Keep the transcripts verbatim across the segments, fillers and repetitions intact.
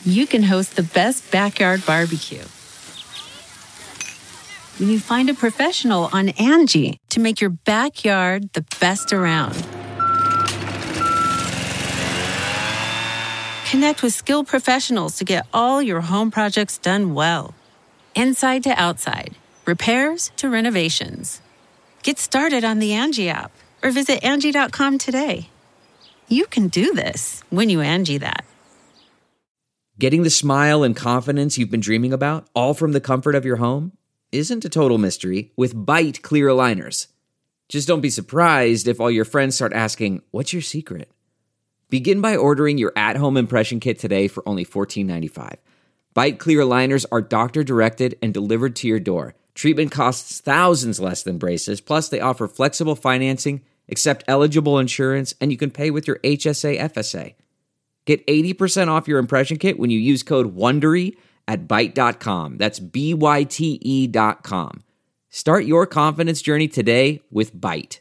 you can host the best backyard barbecue. When you find a professional on Angie to make your backyard the best around. Connect with skilled professionals to get all your home projects done well. Inside to outside, repairs to renovations. Get started on the Angie app or visit Angie dot com today. You can do this when you Angie that. Getting the smile and confidence you've been dreaming about, all from the comfort of your home, isn't a total mystery with Byte clear aligners. Just don't be surprised if all your friends start asking, "What's your secret?" Begin by ordering your at-home impression kit today for only fourteen ninety-five. Byte clear aligners are doctor-directed and delivered to your door. Treatment costs thousands less than braces, plus they offer flexible financing, accept eligible insurance, and you can pay with your H S A F S A. Get eighty percent off your impression kit when you use code WONDERY at byte dot com. That's B Y T E dot com. Start your confidence journey today with Byte.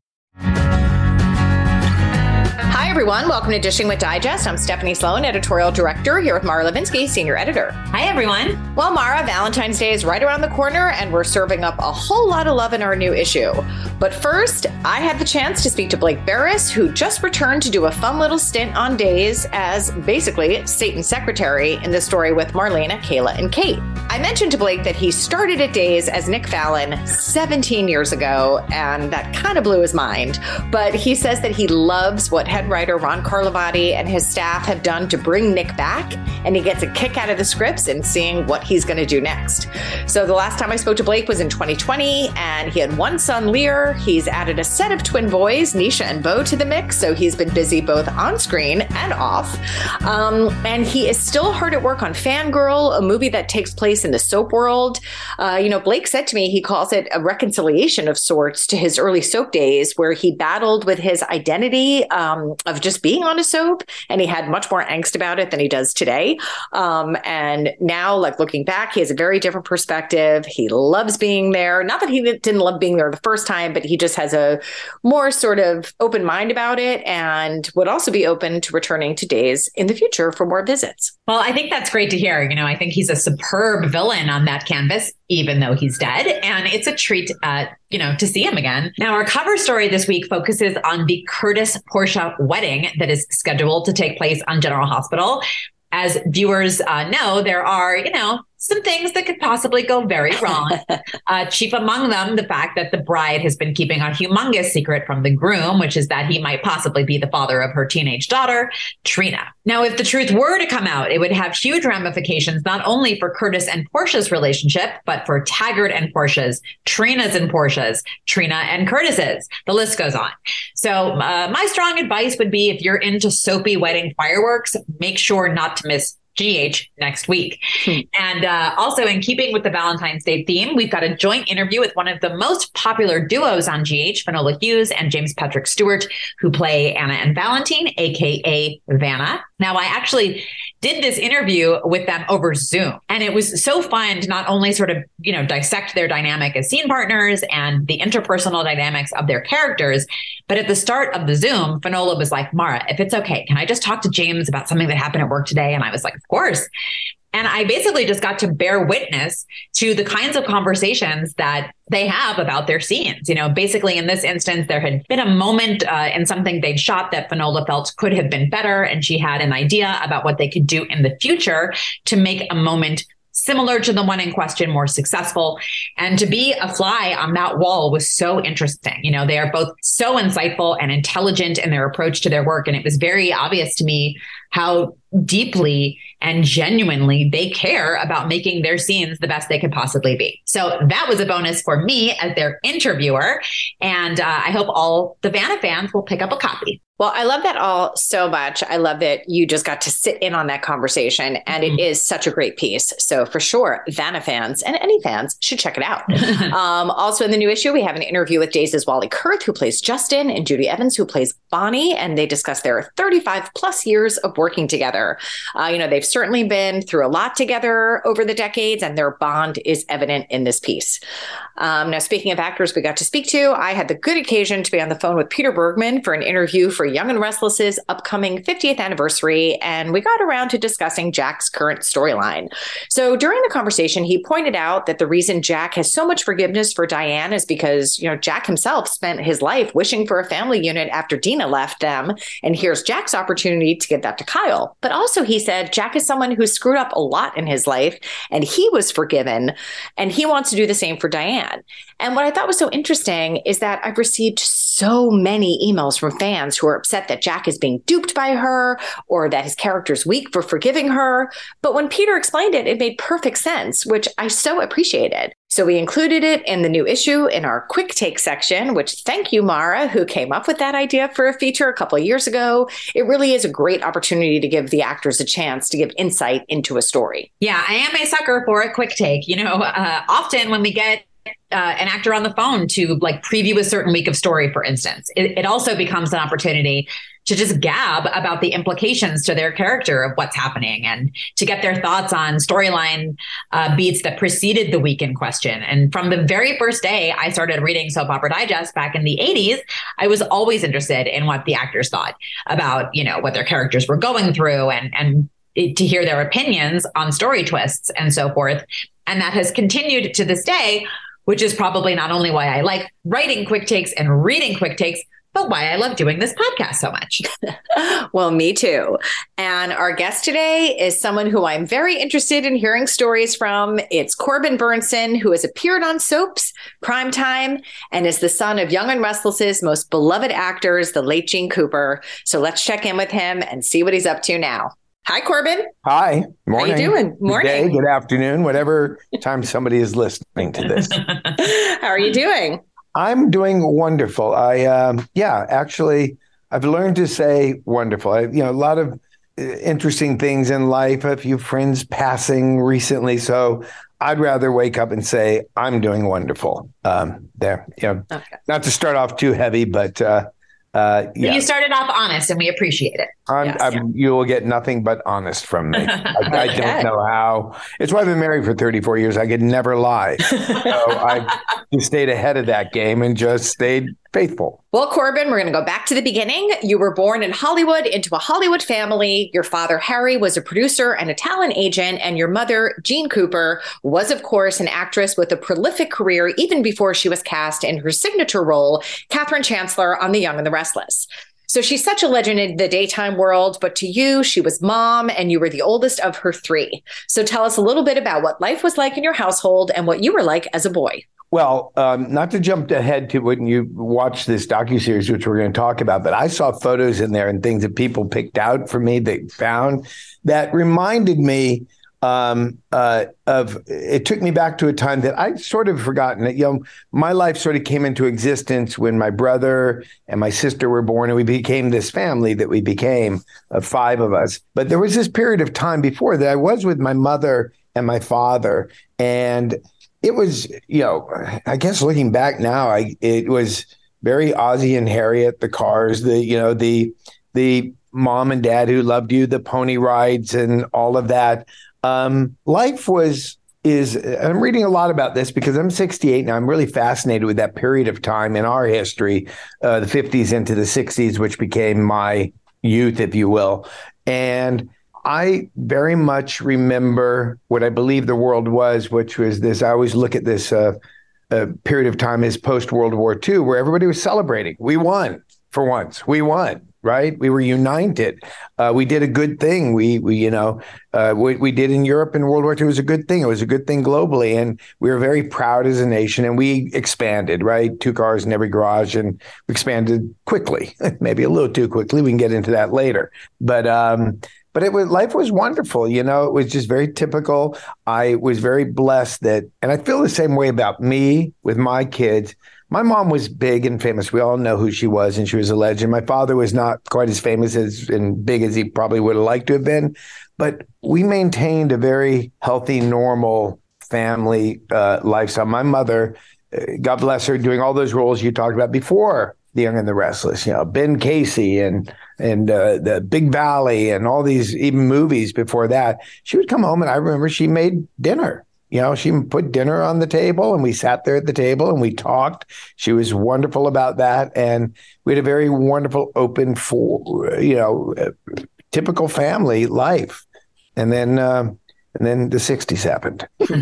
Hi, everyone. Welcome to Dishing with Digest. I'm Stephanie Sloan, editorial director, here with Mara Levinsky, senior editor. Hi, everyone. Well, Mara, Valentine's Day is right around the corner, and we're serving up a whole lot of love in our new issue. But first, I had the chance to speak to Blake Barris, who just returned to do a fun little stint on Days as basically Satan's secretary in the story with Marlena, Kayla, and Kate. I mentioned to Blake that he started at Days as Nick Fallon seventeen years ago, and that kind of blew his mind. But he says that he loves what head writer Ron Carlivati and his staff have done to bring Nick back, and he gets a kick out of the scripts and seeing what he's going to do next. So the last time I spoke to Blake was in twenty twenty, and he had one son, Lear. He's added a set of twin boys, Nisha and Bo, to the mix, so he's been busy both on screen and off. Um, and he is still hard at work on Fangirl, a movie that takes place in the soap world. Uh, you know, Blake said to me he calls it a reconciliation of sorts to his early soap days, where he battled with his identity um, of just being on a soap, and he had much more angst about it than he does today. Um, and now, like looking back, he has a very different perspective. He loves being there. Not that he didn't love being there the first time, but he just has a more sort of open mind about it, and would also be open to returning to Days in the future for more visits. Well, I think that's great to hear. You know, I think he's a superb villain on that canvas, even though he's dead. And it's a treat, uh, you know, to see him again. Now, our cover story this week focuses on the Curtis Portia wedding that is scheduled to take place on General Hospital. As viewers uh, know, there are, you know, some things that could possibly go very wrong. Uh, chief among them, the fact that the bride has been keeping a humongous secret from the groom, which is that he might possibly be the father of her teenage daughter, Trina. Now, if the truth were to come out, it would have huge ramifications, not only for Curtis and Portia's relationship, but for Taggart and Portia's, Trina's and Portia's, Trina and Curtis's. The list goes on. So uh, my strong advice would be, if you're into soapy wedding fireworks, make sure not to miss G H next week. Hmm. And uh, also, in keeping with the Valentine's Day theme, we've got a joint interview with one of the most popular duos on G H, Finola Hughes and James Patrick Stewart, who play Anna and Valentine, a k a. Vanna. Now, I actually did this interview with them over Zoom, and it was so fun to not only sort of, you know, dissect their dynamic as scene partners and the interpersonal dynamics of their characters. But at the start of the Zoom, Finola was like, "Mara, if it's okay, can I just talk to James about something that happened at work today?" And I was like, "Of course." And I basically just got to bear witness to the kinds of conversations that they have about their scenes. You know, basically in this instance, there had been a moment uh, in something they'd shot that Finola felt could have been better. And she had an idea about what they could do in the future to make a moment similar to the one in question, more successful. And to be a fly on that wall was so interesting. You know, they are both so insightful and intelligent in their approach to their work. And it was very obvious to me how deeply and genuinely they care about making their scenes the best they could possibly be. So that was a bonus for me as their interviewer. And uh, I hope all the Vanna fans will pick up a copy. Well, I love that all so much. I love that you just got to sit in on that conversation, and mm-hmm. it is such a great piece. So for sure, Vanna fans and any fans should check it out. um, also in the new issue, we have an interview with Days' Wally Kurth, who plays Justin, and Judy Evans, who plays Bonnie, and they discuss their thirty-five plus years of working together. Uh, you know, they've certainly been through a lot together over the decades, and their bond is evident in this piece. Um, now, speaking of actors we got to speak to, I had the good occasion to be on the phone with Peter Bergman for an interview for Young and Restless's upcoming fiftieth anniversary, and we got around to discussing Jack's current storyline. So during the conversation, he pointed out that the reason Jack has so much forgiveness for Diane is because, you know, Jack himself spent his life wishing for a family unit after Dina left them, and here's Jack's opportunity to give that to Kyle. But also, he said Jack is someone who screwed up a lot in his life, and he was forgiven, and he wants to do the same for Diane. And what I thought was so interesting is that I've received so many emails from fans who are upset that Jack is being duped by her or that his character's weak for forgiving her. But when Peter explained it, it made perfect sense, which I so appreciated. So we included it in the new issue in our quick take section, which thank you, Mara, who came up with that idea for a feature a couple of years ago. It really is a great opportunity to give the actors a chance to give insight into a story. Yeah, I am a sucker for a quick take. You know, uh, often when we get Uh, an actor on the phone to like preview a certain week of story, for instance, it, it also becomes an opportunity to just gab about the implications to their character of what's happening and to get their thoughts on storyline uh, beats that preceded the week in question. And from the very first day I started reading Soap Opera Digest back in the eighties, I was always interested in what the actors thought about, you know, what their characters were going through and, and to hear their opinions on story twists and so forth. And that has continued to this day, which is probably not only why I like writing quick takes and reading quick takes, but why I love doing this podcast so much. Well, me too. And our guest today is someone who I'm very interested in hearing stories from. It's Corbin Bernsen, who has appeared on soaps, Primetime, and is the son of Young and Restless's most beloved actors, the late Gene Cooper. So let's check in with him and see what he's up to now. Hi, Corbin. Hi. Morning. How you doing? Morning. Good day, good afternoon, whatever time somebody is listening to this. How are you doing? I'm doing wonderful. I, um, yeah, actually, I've learned to say wonderful. I, you know, a lot of uh, interesting things in life, a few friends passing recently. So I'd rather wake up and say, I'm doing wonderful. Um, there, you know, okay. Not to start off too heavy, but uh, uh, yeah. You started off honest and we appreciate it. I'm, yes. I'm, you will get nothing but honest from me. I, I don't know how. It's why I've been married for thirty-four years. I could never lie. So I just stayed ahead of that game and just stayed faithful. Well, Corbin, we're going to go back to the beginning. You were born in Hollywood into a Hollywood family. Your father, Harry, was a producer and a talent agent. And your mother, Gene Cooper, was, of course, an actress with a prolific career even before she was cast in her signature role, Catherine Chancellor on The Young and the Restless. So she's such a legend in the daytime world, but to you, she was mom and you were the oldest of her three. So tell us a little bit about what life was like in your household and what you were like as a boy. Well, um, not to jump ahead to when you watch this docuseries, which we're going to talk about, but I saw photos in there and things that people picked out for me, they found that reminded me um, uh, of, it took me back to a time that I'd sort of forgotten that, you know, my life sort of came into existence when my brother and my sister were born and we became this family that we became of five of us. But there was this period of time before that I was with my mother and my father. And it was, you know, I guess looking back now, I, it was very Ozzie and Harriet, the cars, the, you know, the, the mom and dad who loved you, the pony rides and all of that. Um, life was, is, I'm reading a lot about this because I'm sixty-eight now. I'm really fascinated with that period of time in our history, uh, the fifties into the sixties, which became my youth, if you will. And I very much remember what I believe the world was, which was this, I always look at this uh, uh, period of time as post-World War Two, where everybody was celebrating. We won for once. We won. Right? We were united. Uh, we did a good thing. We, we you know, uh, what we did in Europe in World War Two was a good thing. It was a good thing globally. And we were very proud as a nation. And we expanded, right? Two cars in every garage. And we expanded quickly, maybe a little too quickly. We can get into that later. But um, but it was life was wonderful. You know, it was just very typical. I was very blessed that, and I feel the same way about me with my kids. My mom was big and famous. We all know who she was, and she was a legend. My father was not quite as famous as and big as he probably would have liked to have been, but we maintained a very healthy, normal family uh, lifestyle. My mother, uh, God bless her, doing all those roles you talked about before The Young and the Restless, you know, Ben Casey and and uh, the Big Valley and all these even movies before that. She would come home, and I remember she made dinner. You know, she put dinner on the table and we sat there at the table and we talked. She was wonderful about that. And we had a very wonderful, open, for, you know, typical family life. And then, uh, and then the sixties happened.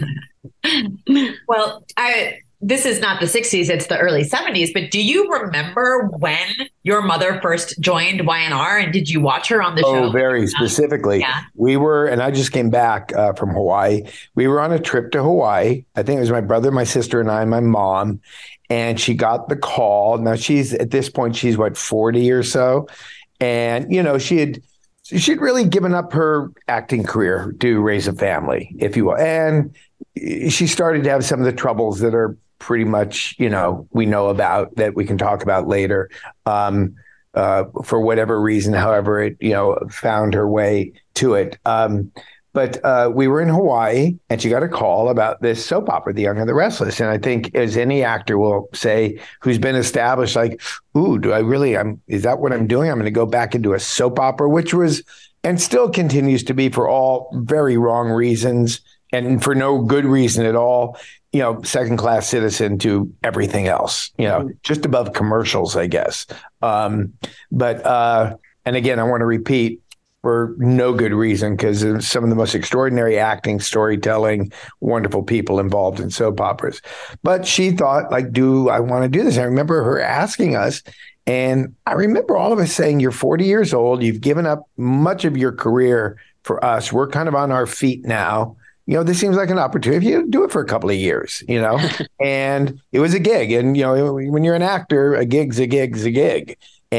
Well, I, this is not the sixties, it's the early seventies, but do you remember when your mother first joined Y N R and did you watch her on the oh, show? Oh, very specifically. Yeah. We were, and I just came back uh, from Hawaii. We were on a trip to Hawaii. I think it was my brother, my sister, and I, and my mom. And she got the call. Now she's, at this point, she's what, forty or so. And, you know, she had, she'd really given up her acting career to raise a family, if you will. And she started to have some of the troubles that are pretty much, you know, we know about, that we can talk about later, um, uh, for whatever reason, however it, you know, found her way to it. Um, but uh, we were in Hawaii and she got a call about this soap opera, The Young and the Restless. And I think, as any actor will say, who's been established, like, ooh, do I really, I'm, is that what I'm doing? I'm going to go back into a soap opera, which was, and still continues to be, for all very wrong reasons and for no good reason at all, you know, second-class citizen to everything else, you know, just above commercials, I guess. Um, but, uh, and again, I want to repeat, for no good reason, because of some of the most extraordinary acting, storytelling, wonderful people involved in soap operas. But she thought, like, do I want to do this? I remember her asking us, and I remember all of us saying, you're forty years old, you've given up much of your career for us. We're kind of on our feet now. You know, this seems like an opportunity. You do it for a couple of years, you know, and it was a gig. And, you know, when you're an actor, a gig's a gig's a gig.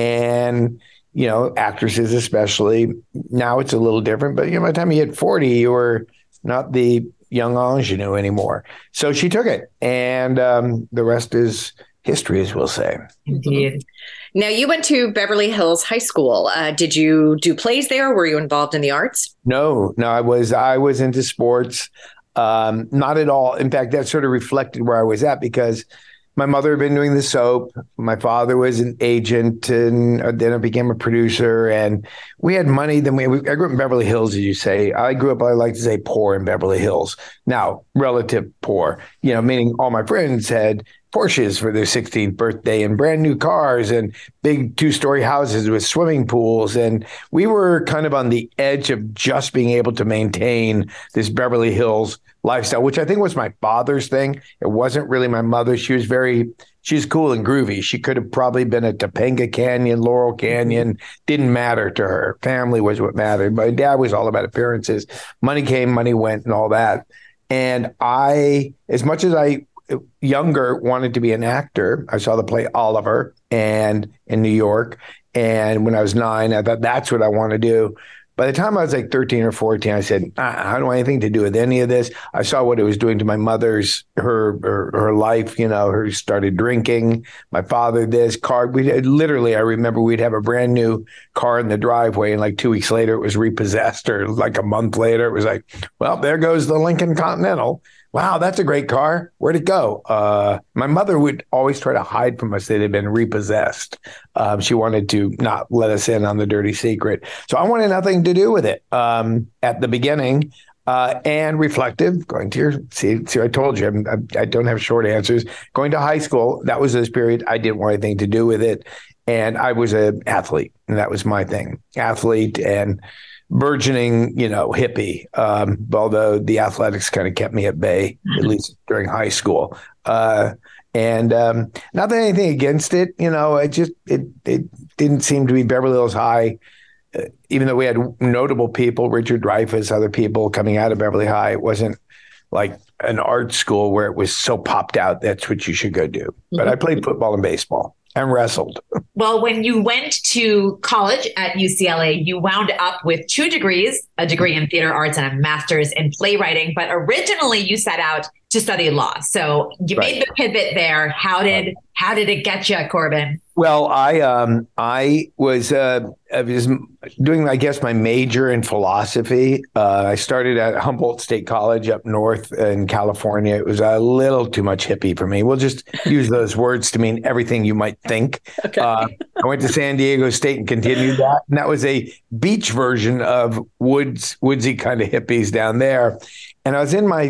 And, you know, actresses especially, now it's a little different. But, you know, by the time you hit forty, you were not the young ingenue anymore. So she took it. And um, the rest is history, as we'll say. Indeed. Now, you went to Beverly Hills High School. Uh, did you do plays there? Were you involved in the arts? No, no, I was I was into sports, um, not at all. In fact, that sort of reflected where I was at, because my mother had been doing the soap. My father was an agent, and then I became a producer. And we had money. Then we, I grew up in Beverly Hills, as you say. I grew up, I like to say, poor in Beverly Hills. Now, relative poor, you know, meaning all my friends had Porsches for their sixteenth birthday and brand new cars and big two-story houses with swimming pools. And we were kind of on the edge of just being able to maintain this Beverly Hills lifestyle, which I think was my father's thing. It wasn't really my mother. She was very, she's cool and groovy. She could have probably been at Topanga Canyon, Laurel Canyon. Didn't matter to her. Family was what mattered. My dad was all about appearances. Money came, money went, and all that. And I, as much as I, younger, wanted to be an actor. I saw the play Oliver and in New York. And when I was nine, I thought that's what I want to do. By the time I was like thirteen or fourteen, I said, I don't want anything to do with any of this. I saw what it was doing to my mother's, her, her, her life, you know, her started drinking, my father, this car. We literally, I remember we'd have a brand new car in the driveway, and like two weeks later it was repossessed, or like a month later, it was like, well, there goes the Lincoln Continental. Wow, that's a great car. Where'd it go? Uh, my mother would always try to hide from us that it had been repossessed. Um, she wanted to not let us in on the dirty secret. So I wanted nothing to do with it um, at the beginning. Uh, and reflective, going to your, see, see, I told you, I'm, I, I don't have short answers. Going to high school, that was this period. I didn't want anything to do with it. And I was an athlete, and that was my thing. Athlete and burgeoning, you know, hippie, um, although the athletics kind of kept me at bay, at least during high school. Uh, and um, not that anything against it, you know, it just, it, it didn't seem to be Beverly Hills High, uh, even though we had notable people, Richard Dreyfuss, other people coming out of Beverly High. It wasn't like an art school where it was so popped out, that's what you should go do. But I played football and baseball. And wrestled. Well, when you went to college at U C L A, you wound up with two degrees, a degree in theater arts and a master's in playwriting. But originally you set out to study law. So you right. made the pivot there. How did how did it get you, Corbin? Well, I um I was uh I was doing, I guess, my major in philosophy. Uh, I started at Humboldt State College up north in California. It was a little too much hippie for me. We'll just use those words to mean everything you might think. Okay. Uh, I went to San Diego State and continued that. And that was a beach version of woods, woodsy kind of hippies down there. And I was in my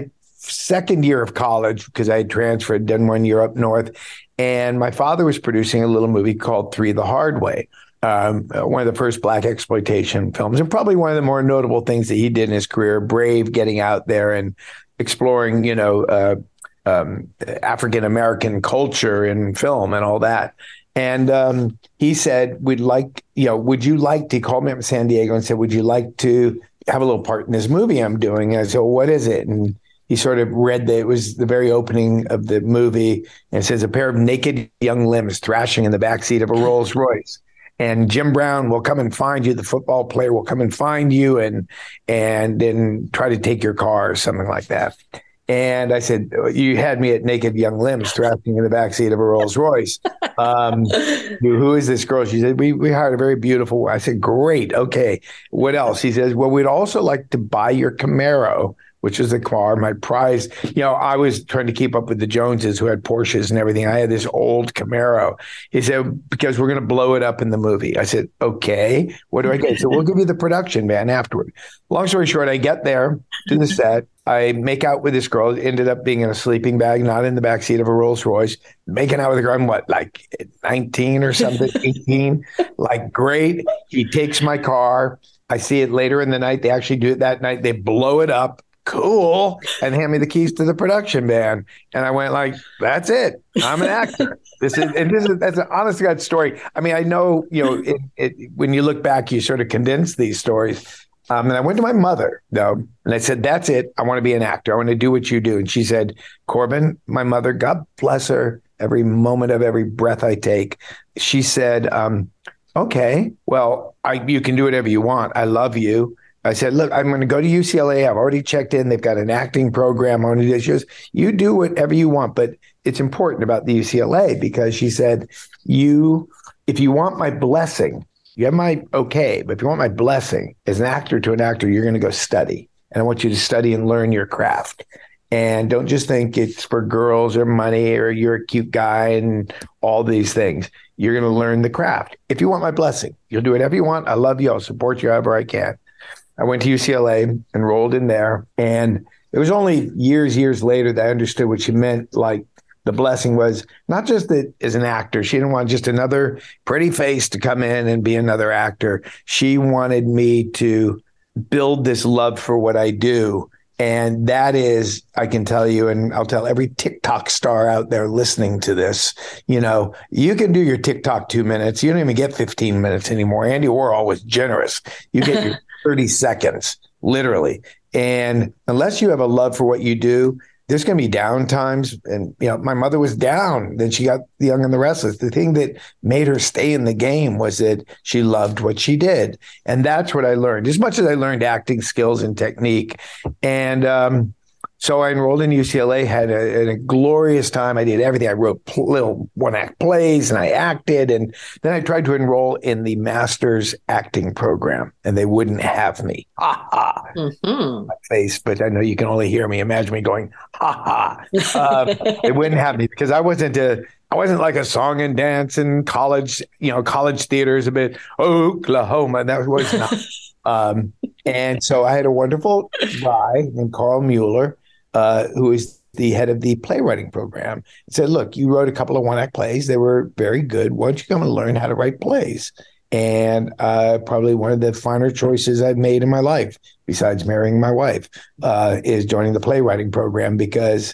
second year of college because I had transferred, done one year up north. And my father was producing a little movie called Three the Hard Way, um, one of the first black exploitation films, and probably one of the more notable things that he did in his career, brave, getting out there and exploring, you know, uh, um, African-American culture in film and all that. And um, he said, we'd like, you know, would you like to, he called me up in San Diego and said, would you like to have a little part in this movie I'm doing? And I said, well, what is it? And he sort of read that it was the very opening of the movie. And it says, a pair of naked young limbs thrashing in the backseat of a Rolls Royce. And Jim Brown will come and find you. The football player will come and find you and and then try to take your car or something like that. And I said, you had me at naked young limbs thrashing in the backseat of a Rolls Royce. Um, who is this girl? She said, we, we hired a very beautiful. I said, great. Okay. What else? He says, well, we'd also like to buy your Camaro, which is the car, my prize. You know, I was trying to keep up with the Joneses who had Porsches and everything. I had this old Camaro. He said, because we're going to blow it up in the movie. I said, okay, what do I get? So we'll give you the production van afterward. Long story short, I get there to the set. I make out with this girl. It ended up being in a sleeping bag, not in the backseat of a Rolls Royce. Making out with a girl, I'm what, like nineteen or something, eighteen? Like, great. He takes my car. I see it later in the night. They actually do it that night. They blow it up. Cool. And hand me the keys to the production van. And I went like, that's it. I'm an actor. This is, and this is, that's an honest to God story. I mean, I know, you know, it, it, when you look back, you sort of condense these stories. Um, and I went to my mother, though, and I said, that's it. I want to be an actor. I want to do what you do. And she said, Corbin, my mother, God bless her, every moment of every breath I take, she said, um, okay, well, I, you can do whatever you want. I love you. I said, look, I'm going to go to U C L A. I've already checked in. They've got an acting program on it. She goes, you do whatever you want, but it's important about the U C L A because she said, you, if you want my blessing, you have my okay, but if you want my blessing as an actor to an actor, you're going to go study. And I want you to study and learn your craft. And don't just think it's for girls or money or you're a cute guy and all these things. You're going to learn the craft. If you want my blessing, you'll do whatever you want. I love you. I'll support you however I can. I went to U C L A, enrolled in there. And it was only years, years later that I understood what she meant. Like, the blessing was not just that as an actor, she didn't want just another pretty face to come in and be another actor. She wanted me to build this love for what I do. And that is, I can tell you, and I'll tell every TikTok star out there listening to this, you know, you can do your TikTok two minutes. You don't even get fifteen minutes anymore. Andy Warhol was generous. You get your thirty seconds, literally. And unless you have a love for what you do, there's going to be down times. And, you know, my mother was down. Then she got The Young and the Restless. The thing that made her stay in the game was that she loved what she did. And that's what I learned, as much as I learned acting skills and technique. And um, so I enrolled in U C L A, had a, a glorious time. I did everything. I wrote pl- little one-act plays and I acted. And then I tried to enroll in the master's acting program, and they wouldn't have me. Ha ha. Mm-hmm. My face, but I know you can only hear me. Imagine me going, ha ha. Uh, they wouldn't have me because I wasn't a, I wasn't like a song and dance in college, you know, college theaters a bit, Oklahoma. That was not. um, and so I had a wonderful guy named Carl Mueller, uh, who is the head of the playwriting program, and said, look, you wrote a couple of one-act plays. They were very good. Why don't you come and learn how to write plays? And uh, probably one of the finer choices I've made in my life, besides marrying my wife, uh, is joining the playwriting program, because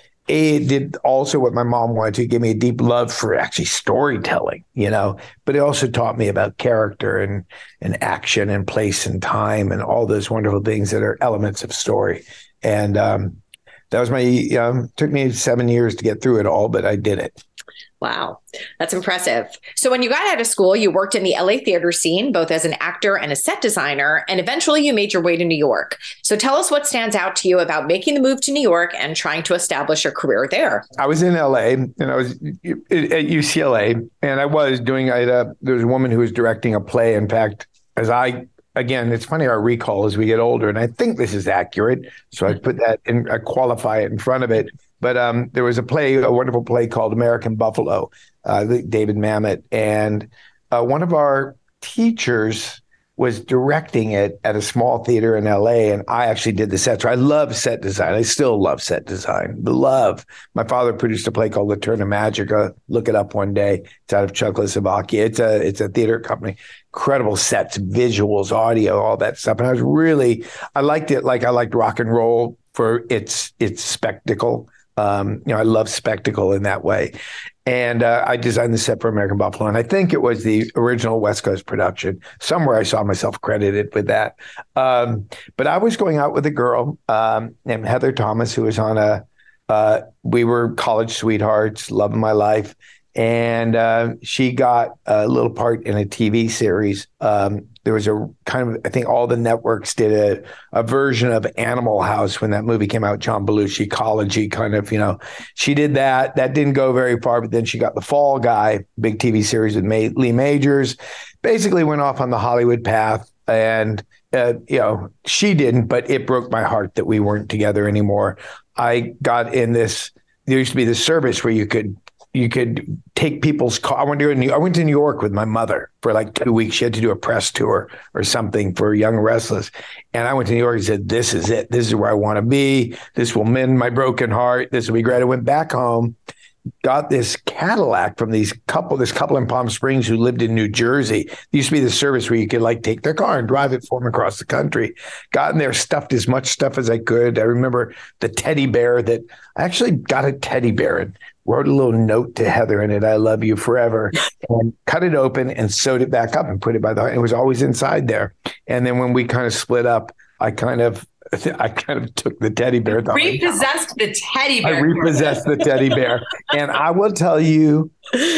it did also what my mom wanted to, give me a deep love for actually storytelling, you know, but it also taught me about character and, and action and place and time and all those wonderful things that are elements of story. And um, that was my, um, took me seven years to get through it all, but I did it. Wow, that's impressive. So when you got out of school, you worked in the L A theater scene, both as an actor and a set designer, and eventually you made your way to New York. So tell us what stands out to you about making the move to New York and trying to establish a career there. I was in L A and I was at U C L A, and I was doing, I, uh, there was a woman who was directing a play. In fact, as I, again, it's funny our recall as we get older, and I think this is accurate. So I put that in, I qualify it in front of it. But um, there was a play, a wonderful play called American Buffalo, uh, David Mamet. And uh, one of our teachers was directing it at a small theater in L A, and I actually did the sets. I love set design. I still love set design. Love. My father produced a play called The Turn of Magica. Look it up one day. It's out of Czechoslovakia. It's a it's a theater company. Incredible sets, visuals, audio, all that stuff. And I was really, I liked it like I liked rock and roll for its its spectacle. Um, you know, I love spectacle in that way. And uh, I designed the set for American Buffalo. And I think it was the original West Coast production. Somewhere I saw myself credited with that. Um, but I was going out with a girl um, named Heather Thomas, who was on a, uh, we were college sweethearts, love of my life. And uh, she got a little part in a T V series. Um, there was a kind of, I think all the networks did a, a version of Animal House when that movie came out, John Belushi, ecology kind of, you know, she did that. That didn't go very far, but then she got The Fall Guy, big T V series with May, Lee Majors, basically went off on the Hollywood path. And, uh, you know, she didn't, but it broke my heart that we weren't together anymore. I got in this, there used to be this service where you could, you could take people's car. I went to New, I went to New York with my mother for like two weeks. She had to do a press tour or something for Young and Restless. And I went to New York and said, this is it. This is where I want to be. This will mend my broken heart. This will be great. I went back home, got this Cadillac from these couple, this couple in Palm Springs who lived in New Jersey. There used to be the service where you could like take their car and drive it for them across the country. Got in there, stuffed as much stuff as I could. I remember the teddy bear that I actually got a teddy bear and wrote a little note to Heather in it, I love you forever, and cut it open and sewed it back up and put it by the, it was always inside there. And then when we kind of split up, I kind of, I kind of took the teddy bear. Repossessed the teddy bear. I repossessed the teddy bear. And I will tell you,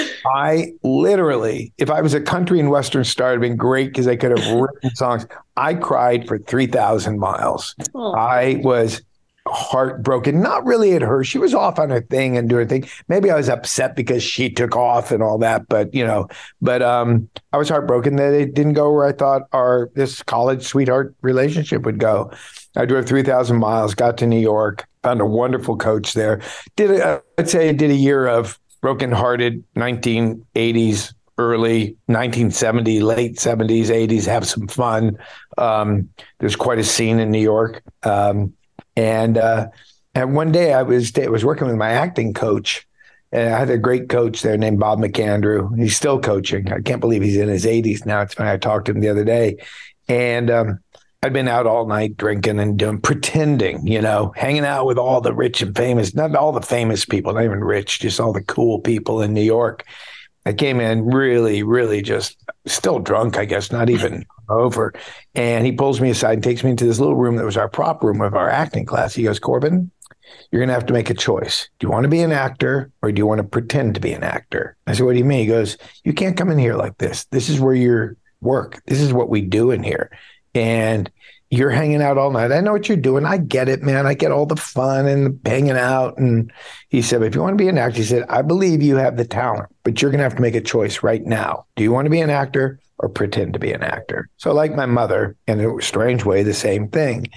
I literally, if I was a country and Western star, it'd been great because I could have written songs. I cried for three thousand miles. Oh. I was heartbroken, not really at her. She was off on her thing and doing her thing. Maybe I was upset because she took off and all that, but you know, but um, I was heartbroken that it didn't go where I thought our this college sweetheart relationship would go. I drove three thousand miles, got to New York, found a wonderful coach there. Did a, I'd say I did a year of brokenhearted nineteen eighties, early nineteen seventy, late seventies, eighties, have some fun. Um, there's quite a scene in New York. Um, And uh, and one day I was I was working with my acting coach, and I had a great coach there named Bob McAndrew. He's still coaching. I can't believe he's in his eighties now. It's funny. I talked to him the other day, and um, I'd been out all night drinking and doing pretending, you know, hanging out with all the rich and famous, not all the famous people, not even rich, just all the cool people in New York. I came in really, really just still drunk, I guess, not even over. And he pulls me aside and takes me into this little room that was our prop room of our acting class. He goes, Corbin, you're going to have to make a choice. Do you want to be an actor or do you want to pretend to be an actor? I said, what do you mean? He goes, you can't come in here like this. This is where you work. This is what we do in here. And you're hanging out all night. I know what you're doing. I get it, man. I get all the fun and hanging out. And he said, if you want to be an actor, he said, I believe you have the talent, but you're going to have to make a choice right now. Do you want to be an actor or pretend to be an actor? So like my mother, in a strange way, the same thing.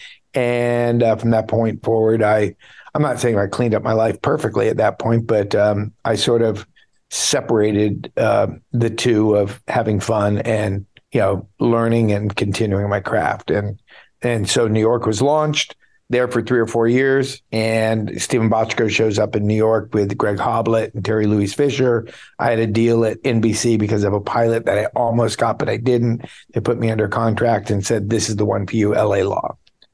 And uh, from that point forward, I, I'm not saying I cleaned up my life perfectly at that point, but um, I sort of separated uh, the two of having fun and, you know, learning and continuing my craft. And and so New York was launched there for three or four years. And Stephen Bochco shows up in New York with Greg Hoblet and Terry Louise Fisher. I had a deal at N B C because of a pilot that I almost got, but I didn't. They put me under contract and said, this is the one for you, L A Law.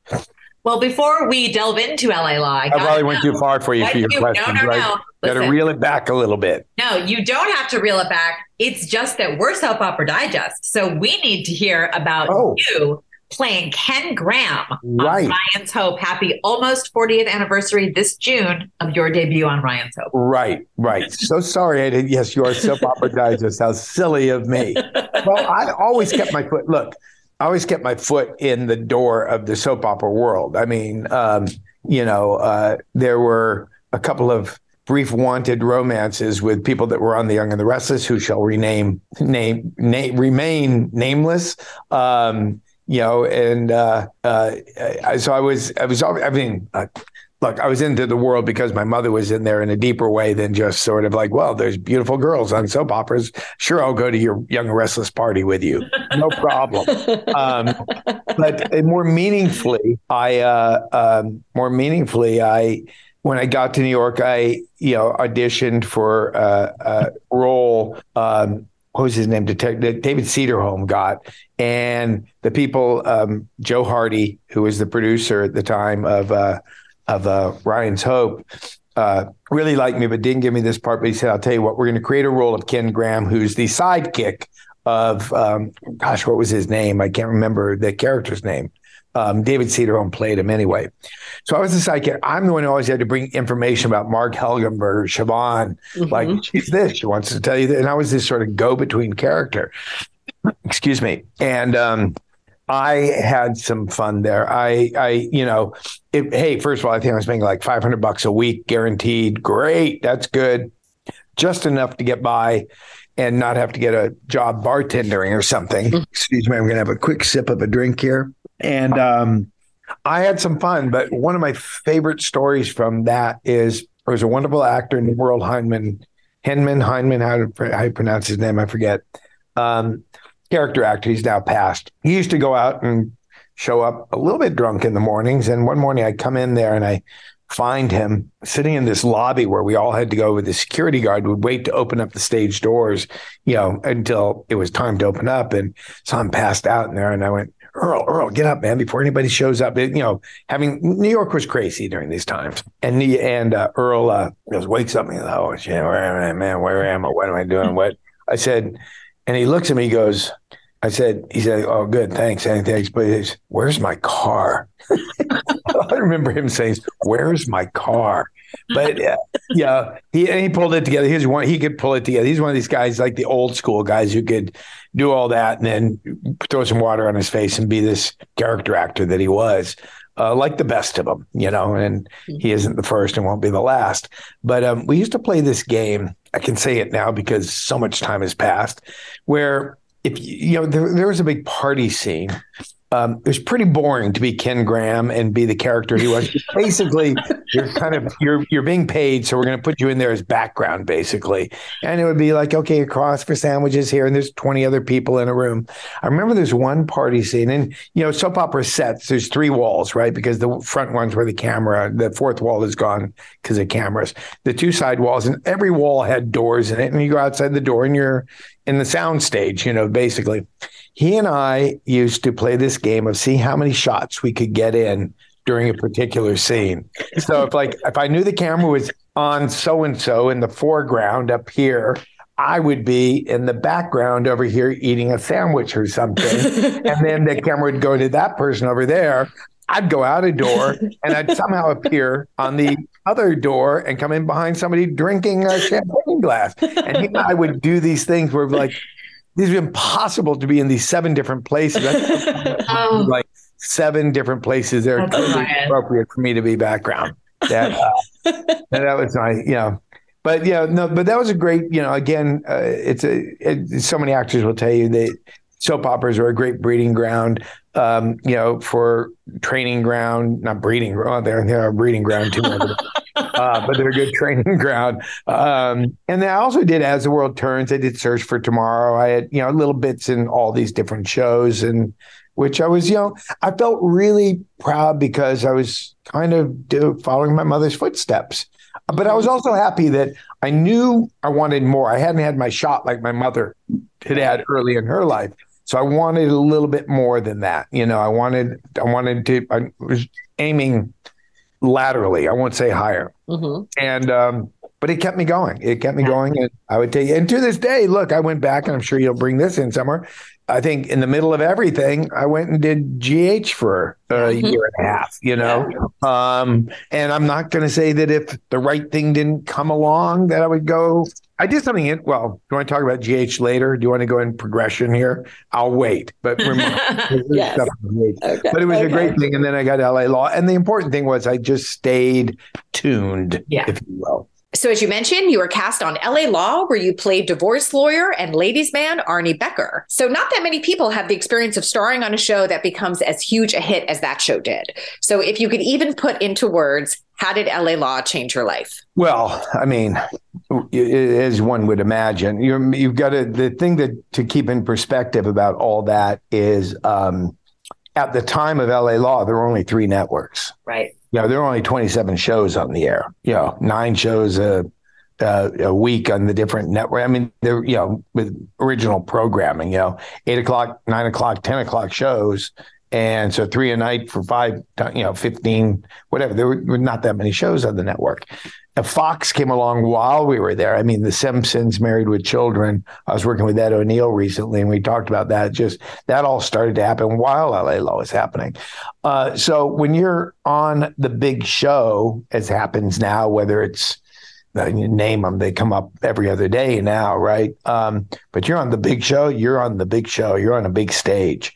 Well, before we delve into L A Law, I, I probably went too far for you what for your you, questions, no, no, right? No. Got to reel it back a little bit. No, you don't have to reel it back. It's just that we're Soap Opera Digest. So we need to hear about oh. you playing Ken Graham right. on Ryan's Hope. Happy almost fortieth anniversary this June of your debut on Ryan's Hope. Right, right. So sorry I did. Yes, you are Soap Opera Digest. How silly of me. Well, I always kept my foot. Look, I always kept my foot in the door of the soap opera world. I mean, um, you know, uh, there were a couple of brief wanted romances with people that were on The Young and the Restless, who shall rename, name, name remain nameless. Um, you know, and uh, uh, so I was, I was, I mean, uh, look, I was into the world because my mother was in there in a deeper way than just sort of like, well, there's beautiful girls on soap operas. Sure, I'll go to your Young and Restless party with you. No problem. um, but more meaningfully, I uh, um, more meaningfully, I when I got to New York, I you know auditioned for uh, a role. Um, what was his name? Detective David Cederholm got, and the people, um, Joe Hardy, who was the producer at the time of. Uh, of uh, Ryan's Hope, uh, really liked me, but didn't give me this part. But he said, I'll tell you what, we're going to create a role of Ken Graham, who's the sidekick of, um, gosh, what was his name? I can't remember the character's name. Um, David Cederholm played him anyway. So I was the sidekick. I'm the one who always had to bring information about Mark Helgenberg, Siobhan. Mm-hmm. Like, she's this, she wants to tell you that. And I was this sort of go-between character. Excuse me. And, um, I had some fun there. I, I, you know, it, hey, first of all, I think I was making like five hundred bucks a week guaranteed. Great. That's good. Just enough to get by and not have to get a job bartendering or something. Mm-hmm. Excuse me. I'm going to have a quick sip of a drink here. And um, I had some fun, but one of my favorite stories from that is there was a wonderful actor in the world, Heinemann, Henman, Heinemann, how to how you pronounce his name, I forget. Um, character actor, he's now passed. He used to go out and show up a little bit drunk in the mornings. And one morning I come in there and I find him sitting in this lobby where we all had to go with the security guard would wait to open up the stage doors, you know, until it was time to open up. And so I'm passed out in there and I went, Earl, Earl, get up, man, before anybody shows up. It, you know, having New York was crazy during these times. And the, and uh, Earl uh, goes, wakes up and he goes, oh, shit, where am I, man? Where am I? What am I doing? What? I said, and he looks at me, he goes, I said, he said, oh, good, thanks, thanks. But he says, where's my car? I remember him saying, where's my car? But uh, yeah, he and he pulled it together. He's one, he could pull it together. He's one of these guys, like the old school guys who could do all that and then throw some water on his face and be this character actor that he was. Uh, like the best of them, you know, and he isn't the first and won't be the last. But um, we used to play this game. I can say it now because so much time has passed, where if you know there, there was a big party scene. Um, it was pretty boring to be Ken Graham and be the character he was. Basically, you're kind of you're you're being paid, so we're going to put you in there as background, basically. And it would be like, okay, across for sandwiches here, and there's twenty other people in a room. I remember there's one party scene, and you know, soap opera sets. There's three walls, right? Because the front one's where the camera, the fourth wall is gone because of cameras. The two side walls, and every wall had doors in it, and you go outside the door, and you're in the sound stage, you know, basically. He and I used to play this game of see how many shots we could get in during a particular scene. So if like if I knew the camera was on so-and-so in the foreground up here, I would be in the background over here eating a sandwich or something. And then the camera would go to that person over there. I'd go out a door and I'd somehow appear on the other door and come in behind somebody drinking a champagne glass. And he and I would do these things where like, these are impossible to be in these seven different places. Oh. Like seven different places. They're totally appropriate for me to be background. That, uh, that was my, you know, but yeah, no, but that was a great, you know, again, uh, it's a, it, so many actors will tell you that soap operas are a great breeding ground, um, you know, for training ground, not breeding. Oh, they're, they're a breeding ground too. Uh, but they're a good training ground. Um, and then I also did As the World Turns. I did Search for Tomorrow. I had, you know, little bits in all these different shows, and which I was, you know, I felt really proud because I was kind of do, following my mother's footsteps. But I was also happy that I knew I wanted more. I hadn't had my shot like my mother had had early in her life. So I wanted a little bit more than that. You know, I wanted, I wanted to, I was aiming laterally. I won't say higher. Mm-hmm. And, um, but it kept me going. It kept me going. And I would tell you, and to this day, look, I went back and I'm sure you'll bring this in somewhere. I think in the middle of everything, I went and did G H for a mm-hmm. year and a half, you know? Yeah. Um, and I'm not going to say that if the right thing didn't come along that I would go, I did something in, well, do you want to talk about G H later? Do you want to go in progression here? I'll wait, but remember, yes. okay. But it was okay. a great thing. And then I got L A Law. And the important thing was I just stayed tuned, yeah. if you will. So as you mentioned, you were cast on L A Law, where you played divorce lawyer and ladies' man Arnie Becker. So not that many people have the experience of starring on a show that becomes as huge a hit as that show did. So if you could even put into words how did L A Law change your life? Well, I mean, as one would imagine, you're, you've got to, the thing that to keep in perspective about all that is um, at the time of L A Law, there were only three networks. Right. You know, there were only twenty-seven shows on the air, you know, nine shows a, a, a week on the different network. I mean, they're, you know, with original programming, you know, eight o'clock, nine o'clock, ten o'clock shows. And so three a night for five, you know, fifteen, whatever. There were not that many shows on the network. And Fox came along while we were there. I mean, The Simpsons, Married with Children. I was working with Ed O'Neill recently, and we talked about that. Just that all started to happen while L A Law was happening. Uh, so when you're on the big show, as happens now, whether it's you name them, they come up every other day now, right? Um, but you're on the big show. You're on the big show. You're on a big stage,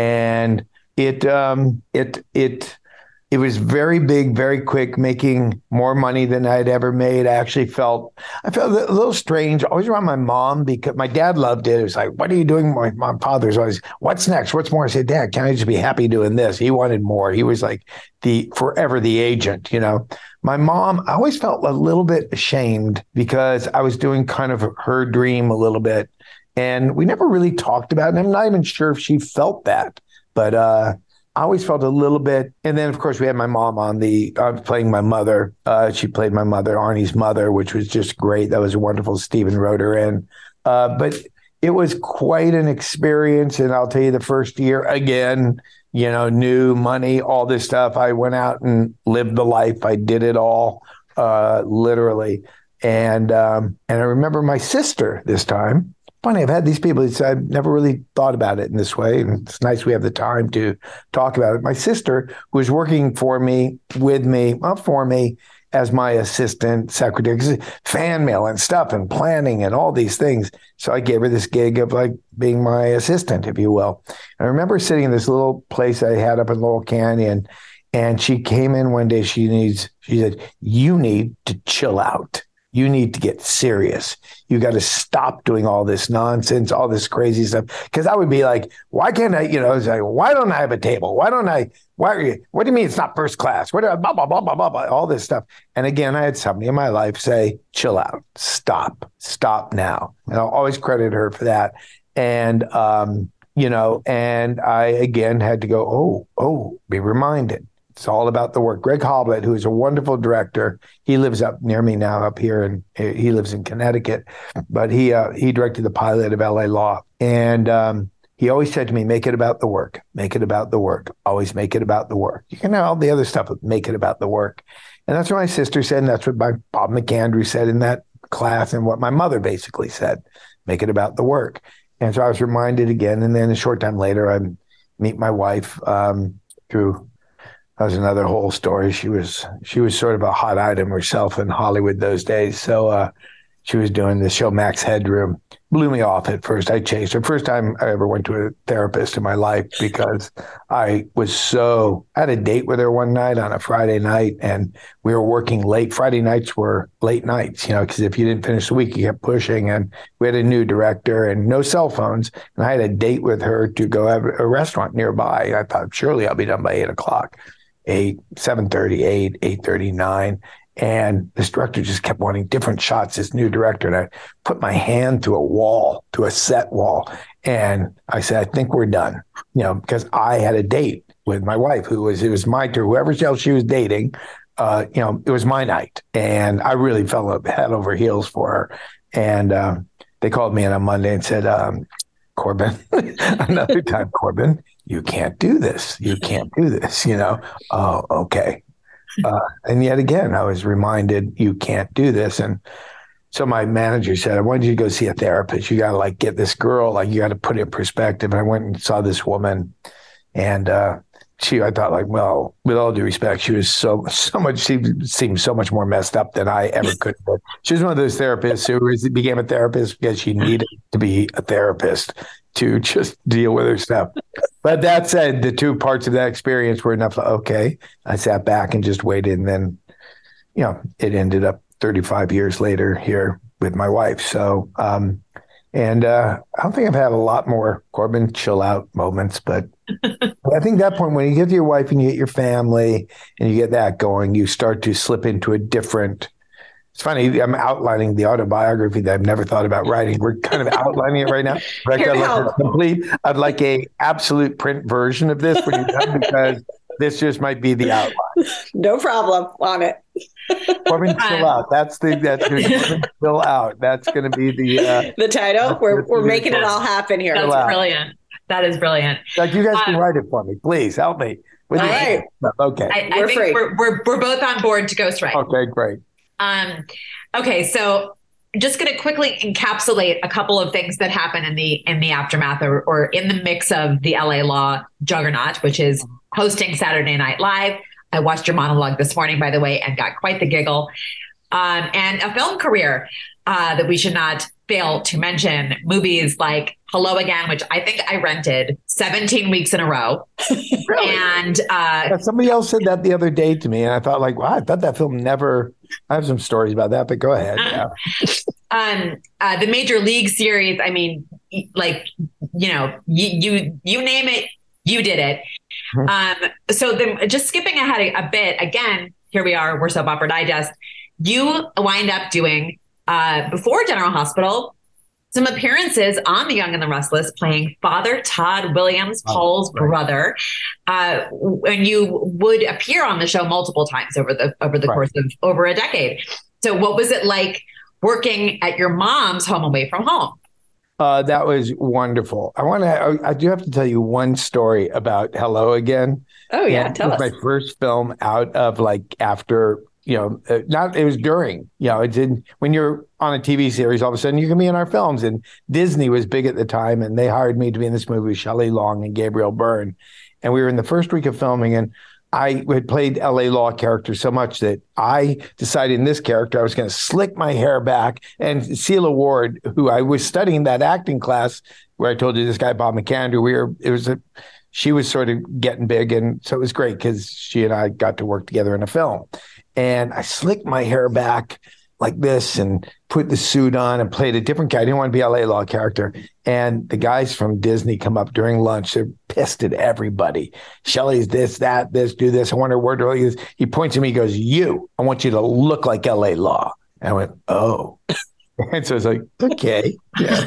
and It um it it it was very big, very quick, making more money than I'd ever made. I actually felt I felt a little strange, always around my mom, because my dad loved it. It was like, what are you doing? My, my father's always, what's next? What's more? I said, Dad, can't I just be happy doing this? He wanted more. He was like the forever the agent, you know. My mom, I always felt a little bit ashamed because I was doing kind of her dream a little bit. And we never really talked about it. And I'm not even sure if she felt that. But uh, I always felt a little bit. And then, of course, we had my mom on the, I was playing my mother. Uh, she played my mother, Arnie's mother, which was just great. That was wonderful. Stephen wrote her in. Uh, but it was quite an experience. And I'll tell you, the first year, again, you know, new money, all this stuff. I went out and lived the life. I did it all, uh, literally. And um, and I remember my sister this time. Funny, I've had these people that say, I've never really thought about it in this way. And it's nice we have the time to talk about it. My sister, who was working for me, with me, well, for me, as my assistant secretary, fan mail and stuff and planning and all these things. So I gave her this gig of like being my assistant, if you will. And I remember sitting in this little place I had up in Laurel Canyon, and she came in one day. She needs, she said, you need to chill out. You need to get serious. You got to stop doing all this nonsense, all this crazy stuff. Because I would be like, why can't I, you know, it's like, why don't I have a table? Why don't I, why are you, what do you mean it's not first class? What do I, blah, blah, blah, blah, blah, blah, all this stuff. And again, I had somebody in my life say, chill out, stop, stop now. And I'll always credit her for that. And, um, you know, and I, again, had to go, oh, oh, be reminded. It's all about the work. Greg Hoblet, who is a wonderful director, he lives up near me now up here, and he lives in Connecticut, but he uh, he directed the pilot of L A Law. And um, he always said to me, make it about the work, make it about the work, always make it about the work. You can have all the other stuff, but make it about the work. And that's what my sister said, and that's what my Bob McAndrew said in that class, and what my mother basically said, make it about the work. And so I was reminded again, and then a short time later, I meet my wife um, through... That was another whole story. She was she was sort of a hot item herself in Hollywood those days. So uh, she was doing the show Max Headroom. Blew me off at first. I chased her. First time I ever went to a therapist in my life, because I was so... I had a date with her one night on a Friday night, and we were working late. Friday nights were late nights, you know, because if you didn't finish the week, you kept pushing. And we had a new director and no cell phones. And I had a date with her to go have a restaurant nearby. I thought, surely I'll be done by eight o'clock. eight, seven thirty, eight, eight thirty, nine. And this director just kept wanting different shots, this new director. And I put my hand to a wall, to a set wall. And I said, I think we're done, you know, because I had a date with my wife, who was, it was my turn, whoever else she was dating, uh, you know, it was my night. And I really fell head over heels for her. And um, they called me in on Monday and said, um, Corbin, another time, Corbin, you can't do this. You can't do this, you know? Oh, okay. Uh, and yet again, I was reminded, you can't do this. And so my manager said, I wanted you to go see a therapist. You got to like get this girl, like you got to put it in perspective. And I went and saw this woman, and uh, she, I thought like, well, with all due respect, she was so, so much, she seemed so much more messed up than I ever could have. She was one of those therapists who became a therapist because she needed to be a therapist to just deal with her stuff. But that said, the two parts of that experience were enough. Okay. I sat back and just waited. And then, you know, it ended up thirty-five years later here with my wife. So, um, And uh, I don't think I've had a lot more Corbin chill out moments, but I think that point when you get to your wife and you get your family and you get that going, you start to slip into a different. It's funny. I'm outlining the autobiography that I've never thought about writing. We're kind of outlining it right now. I'd like a complete. I'd like a absolute print version of this when you're done, because this just might be the outline. No problem on it. Corbin chill out. That's the that's Corbin chill out. That's going to be the uh, the title. We're we're making it all happen here. That's brilliant. That is brilliant. Like, you guys can um, write it for me, please. Help me. All right. Okay. I, I we're think free. We're, we're we're both on board to ghostwrite. Okay, great. Um. Okay, so just going to quickly encapsulate a couple of things that happen in the in the aftermath or, or in the mix of the L A Law juggernaut, which is hosting Saturday Night Live. I watched your monologue this morning, by the way, and got quite the giggle. Um, and a film career uh, that we should not fail to mention. Movies like Hello Again, which I think I rented seventeen weeks in a row. Really? And uh, yeah, somebody else said that the other day to me, and I thought, like, wow, I thought that film never. I have some stories about that, but go ahead. Yeah. um, uh, the Major League series. I mean, like, you know, you you you name it, you did it. Mm-hmm. Um, so then, just skipping ahead a, a bit. Again, here we are. We're Soap Opera Digest. You wind up doing uh, before General Hospital some appearances on The Young and the Restless, playing Father Todd Williams, oh, Paul's right. brother. Uh, and you would appear on the show multiple times over the over the right. course of over a decade. So, what was it like working at your mom's home away from home? Uh, that was wonderful. I want to. I do have to tell you one story about Hello Again. Oh yeah, and tell it was us. My first film out of like after. You know, uh, not it was during, you know, it did when you're on a T V series, all of a sudden you can be in our films. And Disney was big at the time, and they hired me to be in this movie with Shelley Long and Gabriel Byrne. And we were in the first week of filming, and I had played L A Law characters so much that I decided in this character I was going to slick my hair back. And Celia Ward, who I was studying that acting class where I told you this guy Bob McAndrew, we were it was a she was sort of getting big, and so it was great because she and I got to work together in a film. And I slicked my hair back like this and put the suit on and played a different guy. I didn't want to be L A Law character. And the guys from Disney come up during lunch. They're pissed at everybody. Shelley's this, that, this, do this. I wonder where to he, he points at me. He goes, you, I want you to look like L A Law. And I went, oh. And so I was like, okay. Yeah.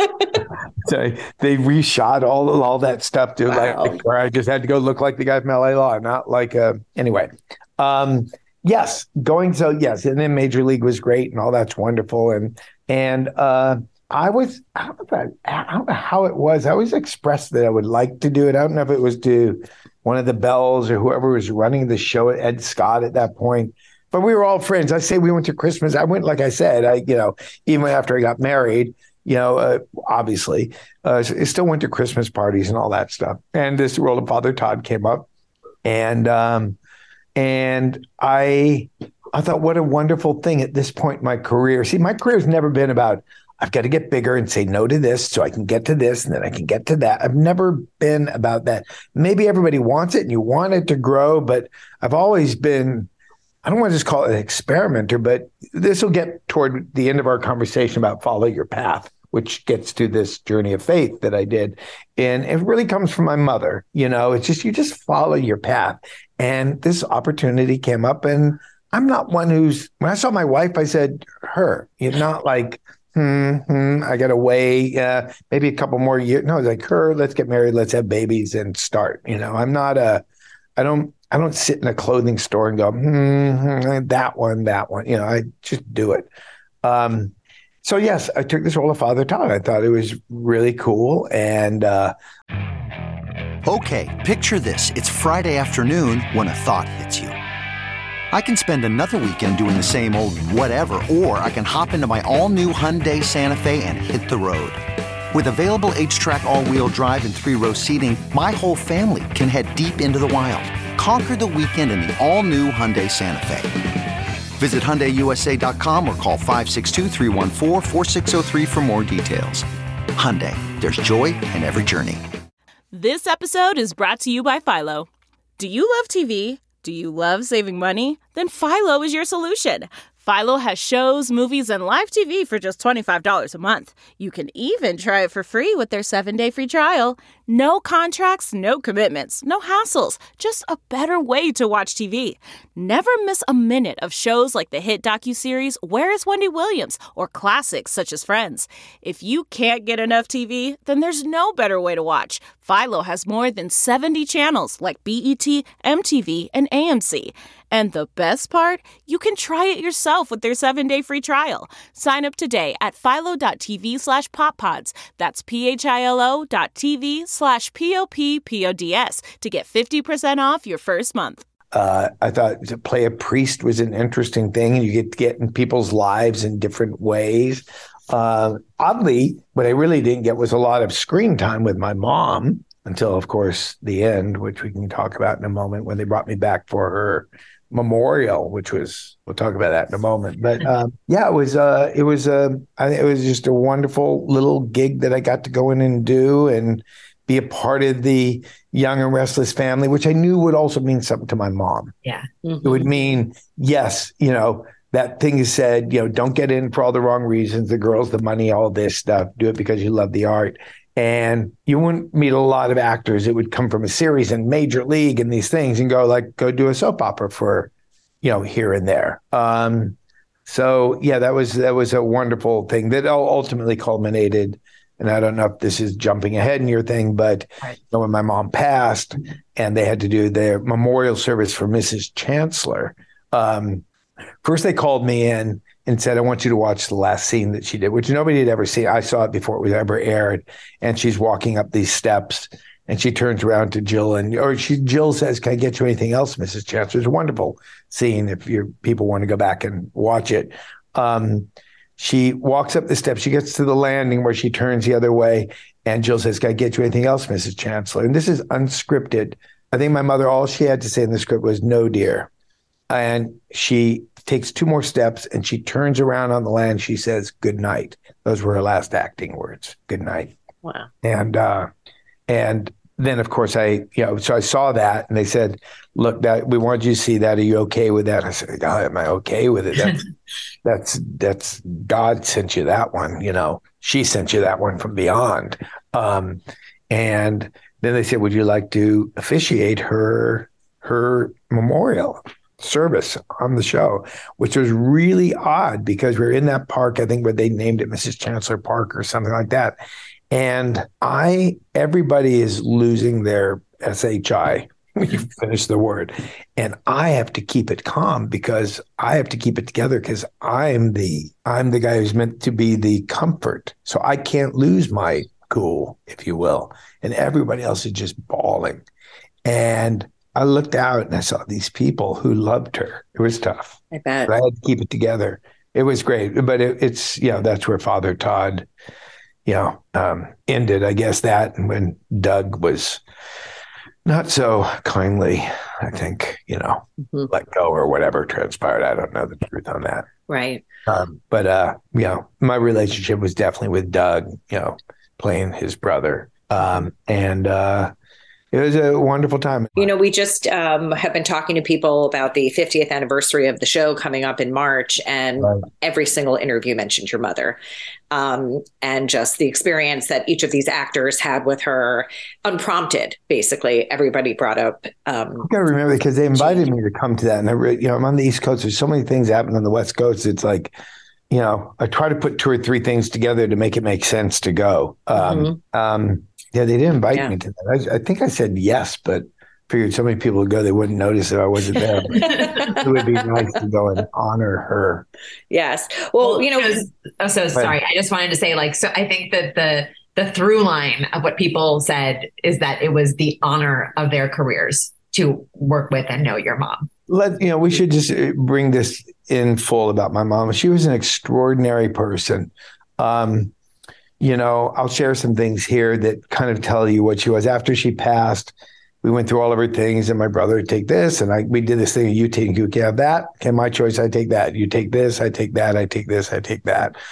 So they reshot all all that stuff to wow. like where I just had to go look like the guy from L A Law, not like uh anyway. Um Yes, going so yes, and then Major League was great, and all that's wonderful, and and uh, I was I don't, know if I, I don't know how it was. I always expressed that I would like to do it. I don't know if it was to one of the Bells or whoever was running the show, Ed Scott at that point, but we were all friends. I say we went to Christmas. I went, like I said, I you know even after I got married, you know, uh, obviously, uh, I still went to Christmas parties and all that stuff. And this role of Father Todd came up, and. Um, And I I thought, what a wonderful thing at this point in my career. See, my career has never been about, I've got to get bigger and say no to this so I can get to this and then I can get to that. I've never been about that. Maybe everybody wants it and you want it to grow, but I've always been, I don't want to just call it an experimenter, but this will get toward the end of our conversation about follow your path, which gets to this journey of faith that I did. And it really comes from my mother. You know, it's just, you just follow your path. And this opportunity came up, and I'm not one who's, when I saw my wife, I said, her, you're not like, hmm, hmm I got to wait, uh, maybe a couple more years. No, it's like her, let's get married, let's have babies and start. You know, I'm not a, I don't, I don't sit in a clothing store and go, hmm, hmm that one, that one. You know, I just do it. Um, So, yes, I took this role of Father Todd. I thought it was really cool. And uh... okay, picture this. It's Friday afternoon when a thought hits you. I can spend another weekend doing the same old whatever, or I can hop into my all-new Hyundai Santa Fe and hit the road. With available H-Track all-wheel drive and three-row seating, my whole family can head deep into the wild. Conquer the weekend in the all-new Hyundai Santa Fe. Visit Hyundai U S A dot com or call five six two, three one four, four six zero three for more details. Hyundai, there's joy in every journey. This episode is brought to you by Philo. Do you love T V? Do you love saving money? Then Philo is your solution. Philo has shows, movies, and live T V for just twenty-five dollars a month. You can even try it for free with their seven-day free trial. No contracts, no commitments, no hassles, just a better way to watch T V. Never miss a minute of shows like the hit docuseries Where is Wendy Williams? Or classics such as Friends. If you can't get enough T V, then there's no better way to watch. Philo has more than seventy channels like B E T, M T V, and A M C. And the best part? You can try it yourself with their seven-day free trial. Sign up today at philo.tv slash poppods. That's P-H-I-L-O dot TV slash P-O-P-P-O-D-S to get fifty percent off your first month. Uh, I thought to play a priest was an interesting thing, and you get to get in people's lives in different ways. Uh, oddly, what I really didn't get was a lot of screen time with my mom until, of course, the end, which we can talk about in a moment, when they brought me back for her memorial, which was, we'll talk about that in a moment. But um, yeah, it was, uh, it was, uh, I think it was just a wonderful little gig that I got to go in and do and be a part of the Young and Restless family, which I knew would also mean something to my mom. Yeah. Mm-hmm. It would mean, yes, you know, that thing is said, you know, don't get in for all the wrong reasons, the girls, the money, all this stuff. Do it because you love the art. And you wouldn't meet a lot of actors. It would come from a series in Major League and these things and go like, go do a soap opera for, you know, here and there. Um, so, yeah, that was that was a wonderful thing that ultimately culminated. And I don't know if this is jumping ahead in your thing, but right. You know, when my mom passed and they had to do their memorial service for Missus Chancellor, um, first they called me in and said, I want you to watch the last scene that she did, which nobody had ever seen. I saw it before it was ever aired. And she's walking up these steps and she turns around to Jill and, or she, Jill says, can I get you anything else, Missus Chancellor? It's a wonderful scene if your people want to go back and watch it. Um, she walks up the steps. She gets to the landing where she turns the other way. And Jill says, can I get you anything else, Missus Chancellor? And this is unscripted. I think my mother, all she had to say in the script was, no, dear. And she takes two more steps and she turns around on the land. She says, good night. Those were her last acting words. Good night. Wow. And, uh, and then of course I, you know, so I saw that and they said, look, that we wanted you to see that. Are you okay with that? I said, oh, am I okay with it? That's, that's, that's God sent you that one. You know, she sent you that one from beyond. Um, and then they said, would you like to officiate her, her memorial service on the show, which was really odd because we we're in that park, I think where they named it Missus Chancellor Park or something like that. And I, everybody is losing their S H I when you finish the word. And I have to keep it calm because I have to keep it together because I'm the, I'm the guy who's meant to be the comfort. So I can't lose my cool, if you will. And everybody else is just bawling. And I looked out and I saw these people who loved her. It was tough. I bet. But I had to keep it together. It was great. But it, it's, you know, that's where Father Todd, you know, um, ended, I guess, that. And when Doug was not so kindly, I think, you know, mm-hmm. let go or whatever transpired. I don't know the truth on that. Right. Um, but, uh, you know, my relationship was definitely with Doug, you know, playing his brother. Um, and, uh, it was a wonderful time. You know, we just um, have been talking to people about the fiftieth anniversary of the show coming up in March, and right. every single interview mentioned your mother, um, and just the experience that each of these actors had with her, unprompted. Basically, everybody brought up. Um, I gotta remember because they invited me to come to that, and I, re- you know, I'm on the East Coast. There's so many things happening on the West Coast. It's like, you know, I try to put two or three things together to make it make sense to go. Um, mm-hmm. um, Yeah, they didn't invite yeah. me to that. I, I think I said yes, but figured so many people would go, they wouldn't notice if I wasn't there. It would be nice to go and honor her. Yes. Well, well you know, was, oh, so sorry. I just wanted to say, like, so I think that the the through line of what people said is that it was the honor of their careers to work with and know your mom. Let you know, we should just bring this in full about my mom. She was an extraordinary person. Um, You know, I'll share some things here that kind of tell you what she was. After she passed, we went through all of her things, and my brother would take this, and I we did this thing. You take, you can have that. Okay, my choice. I take that. You take this. I take that. I take this. I take that.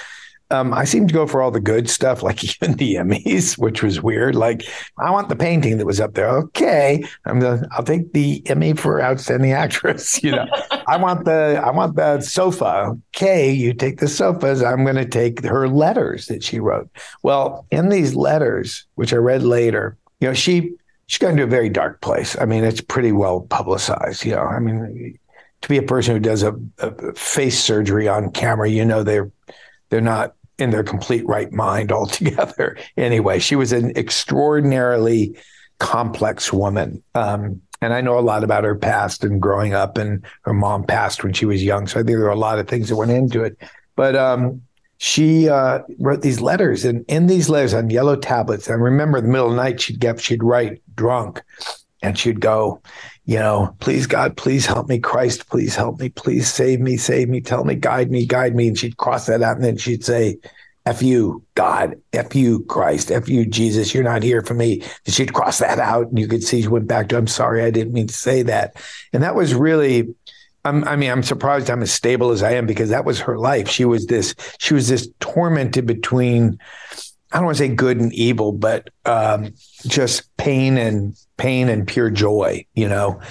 Um, I seem to go for all the good stuff, like even the Emmys, which was weird. Like, I want the painting that was up there. Okay, I'm the. I'll take the Emmy for outstanding actress. You know, I want the. I want the sofa. Okay, you take the sofas. I'm going to take her letters that she wrote. Well, in these letters, which I read later, you know, she she got into a very dark place. I mean, it's pretty well publicized. You know, I mean, to be a person who does a, a face surgery on camera, you know, they're they're not in their complete right mind altogether. Anyway, she was an extraordinarily complex woman. Um, and I know a lot about her past and growing up, and her mom passed when she was young. So I think there were a lot of things that went into it. But um, she uh, wrote these letters, and in these letters on yellow tablets, I remember in the middle of the night, she'd get, she'd write drunk, and she'd go, you know, please, God, please help me. Christ, please help me. Please save me, save me. Tell me, guide me, guide me. And she'd cross that out. And then she'd say, F you, God, F you, Christ, F you, Jesus, you're not here for me. And she'd cross that out. And you could see she went back to, I'm sorry, I didn't mean to say that. And that was really, I'm, I mean, I'm surprised I'm as stable as I am, because that was her life. She was this, she was this tormented between, I don't want to say good and evil, but um, just pain and pain and pure joy, you know.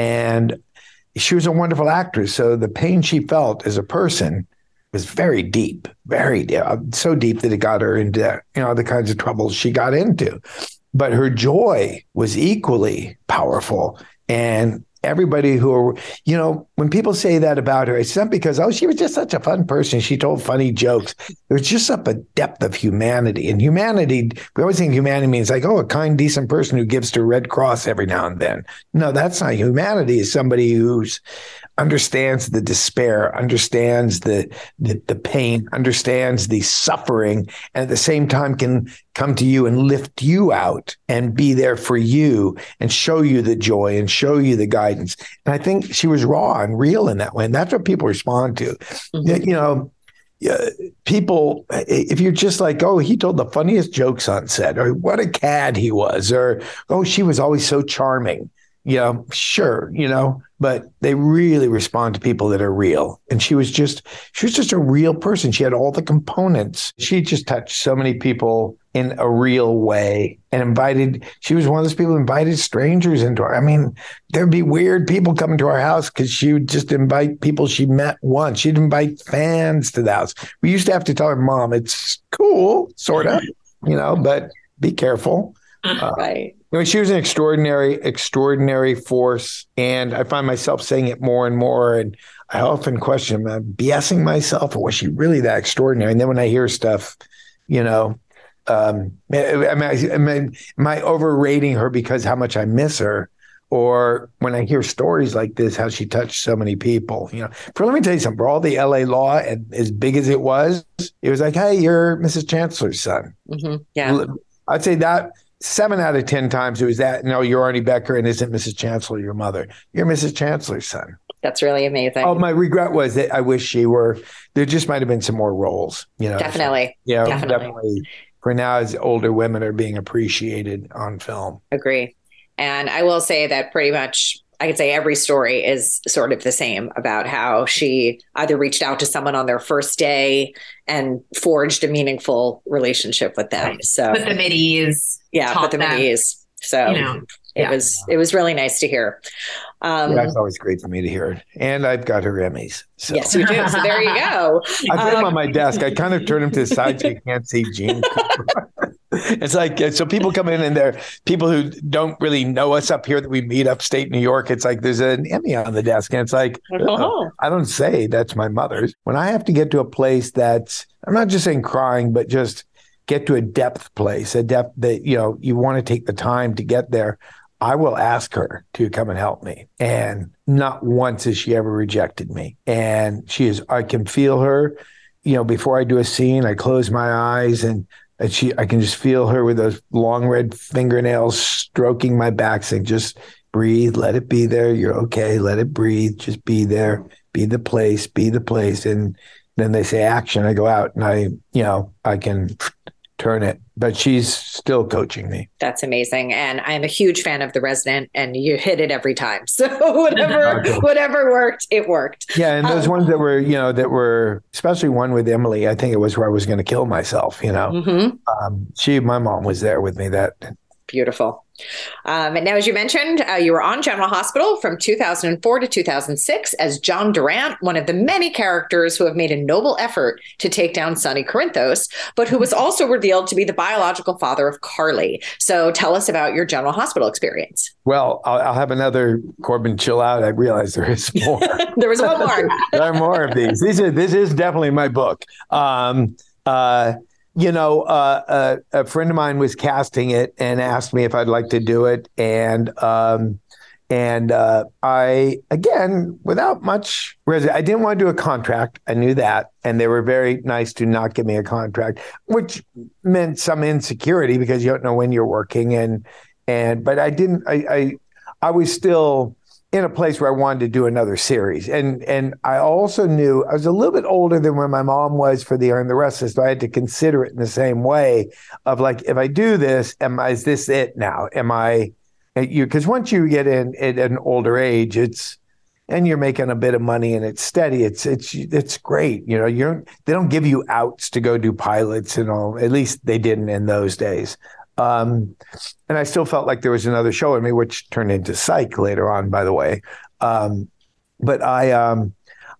And she was a wonderful actress. So the pain she felt as a person was very deep, very deep, so deep that it got her into, you know, the kinds of troubles she got into. But her joy was equally powerful. And everybody who, you know, when people say that about her, it's not because, oh, she was just such a fun person. She told funny jokes. There's just up a depth of humanity. And humanity, we always think humanity means like, oh, a kind, decent person who gives to Red Cross every now and then. No, that's not humanity. Is somebody who's understands the despair, understands the, the the pain, understands the suffering, and at the same time can come to you and lift you out and be there for you and show you the joy and show you the guidance. And I think she was raw and real in that way. And that's what people respond to. Mm-hmm. You know, yeah, people, if you're just like, oh, he told the funniest jokes on set, or what a cad he was, or, oh, she was always so charming. You know, sure, you know, but they really respond to people that are real. And she was just, she was just a real person. She had all the components. She just touched so many people in a real way and invited, she was one of those people who invited strangers into her. I mean, there'd be weird people coming to our house because she would just invite people she met once. She'd invite fans to the house. We used to have to tell her mom, it's cool, sort of, you know, but be careful. Uh, right. Anyway, she was an extraordinary, extraordinary force. And I find myself saying it more and more. And I often question, am I BSing myself, or was she really that extraordinary? And then when I hear stuff, you know, um, am I, am I, am I overrating her because how much I miss her? Or when I hear stories like this, how she touched so many people, you know, for let me tell you something, for all the L A law and as big as it was, it was like, hey, you're Missus Chancellor's son. Mm-hmm. Yeah. I'd say that seven out of ten times it was that, no, you're Arnie Becker and isn't Missus Chancellor your mother? You're Missus Chancellor's son. That's really amazing. Oh, my regret was that I wish she were, there just might have been some more roles, you know. Definitely. So, you know, definitely. definitely. For now, as older women are being appreciated on film. Agree. And I will say that pretty much, I could say every story is sort of the same about how she either reached out to someone on their first day and forged a meaningful relationship with them. Right. So put them at ease. Yeah, put them, them at ease. So you know, it yeah. was it was really nice to hear. Um, yeah, it's always great for me to hear it. And I've got her Emmys. So. Yes, you do. So there you go. I put um, them on my desk. I kind of turn them to the side so you can't see Gene. It's like, so people come in and they're people who don't really know us up here that we meet upstate New York. It's like, there's an Emmy on the desk. And it's like, oh, I don't say that's my mother's. When I have to get to a place that's, I'm not just saying crying, but just get to a depth place, a depth that, you know, you want to take the time to get there. I will ask her to come and help me. And not once has she ever rejected me. And she is, I can feel her, you know, before I do a scene, I close my eyes and And she, I can just feel her with those long red fingernails stroking my back, saying, just breathe, let it be there. You're okay. Let it breathe. Just be there. Be the place. Be the place. And then they say action. I go out and I, you know, I can turn it, but she's still coaching me. That's amazing. And I'm a huge fan of The Resident, and you hit it every time. So whatever, okay. whatever worked, it worked. Yeah. And those um, ones that were, you know, that were, especially one with Emily, I think it was where I was going to kill myself, you know, mm-hmm. um, she, my mom was there with me. That beautiful. Um, and now, as you mentioned, uh, you were on General Hospital from two thousand four to two thousand six as John Durant, one of the many characters who have made a noble effort to take down Sonny Corinthos, but who was also revealed to be the biological father of Carly. So tell us about your General Hospital experience. Well, I'll, I'll have another Corbin chill out. I realize there is more. There was one more. There are more of these. These are, this is definitely my book. Um, uh, You know, uh, uh, a friend of mine was casting it and asked me if I'd like to do it. And um, and uh, I, again, without much, I didn't want to do a contract. I knew that. And they were very nice to not give me a contract, which meant some insecurity because you don't know when you're working. And, and but I didn't, I, I, I was still in a place where I wanted to do another series. And and I also knew I was a little bit older than where my mom was for the Earn the Restless, so I had to consider it in the same way of like, if I do this, am I, is this it now? Am I, you? Because once you get in at an older age, it's, and you're making a bit of money and it's steady, it's it's it's great. You know, you're they don't give you outs to go do pilots and all, at least they didn't in those days. Um, and I still felt like there was another show in me, which turned into Psych later on, by the way. Um, but I, um,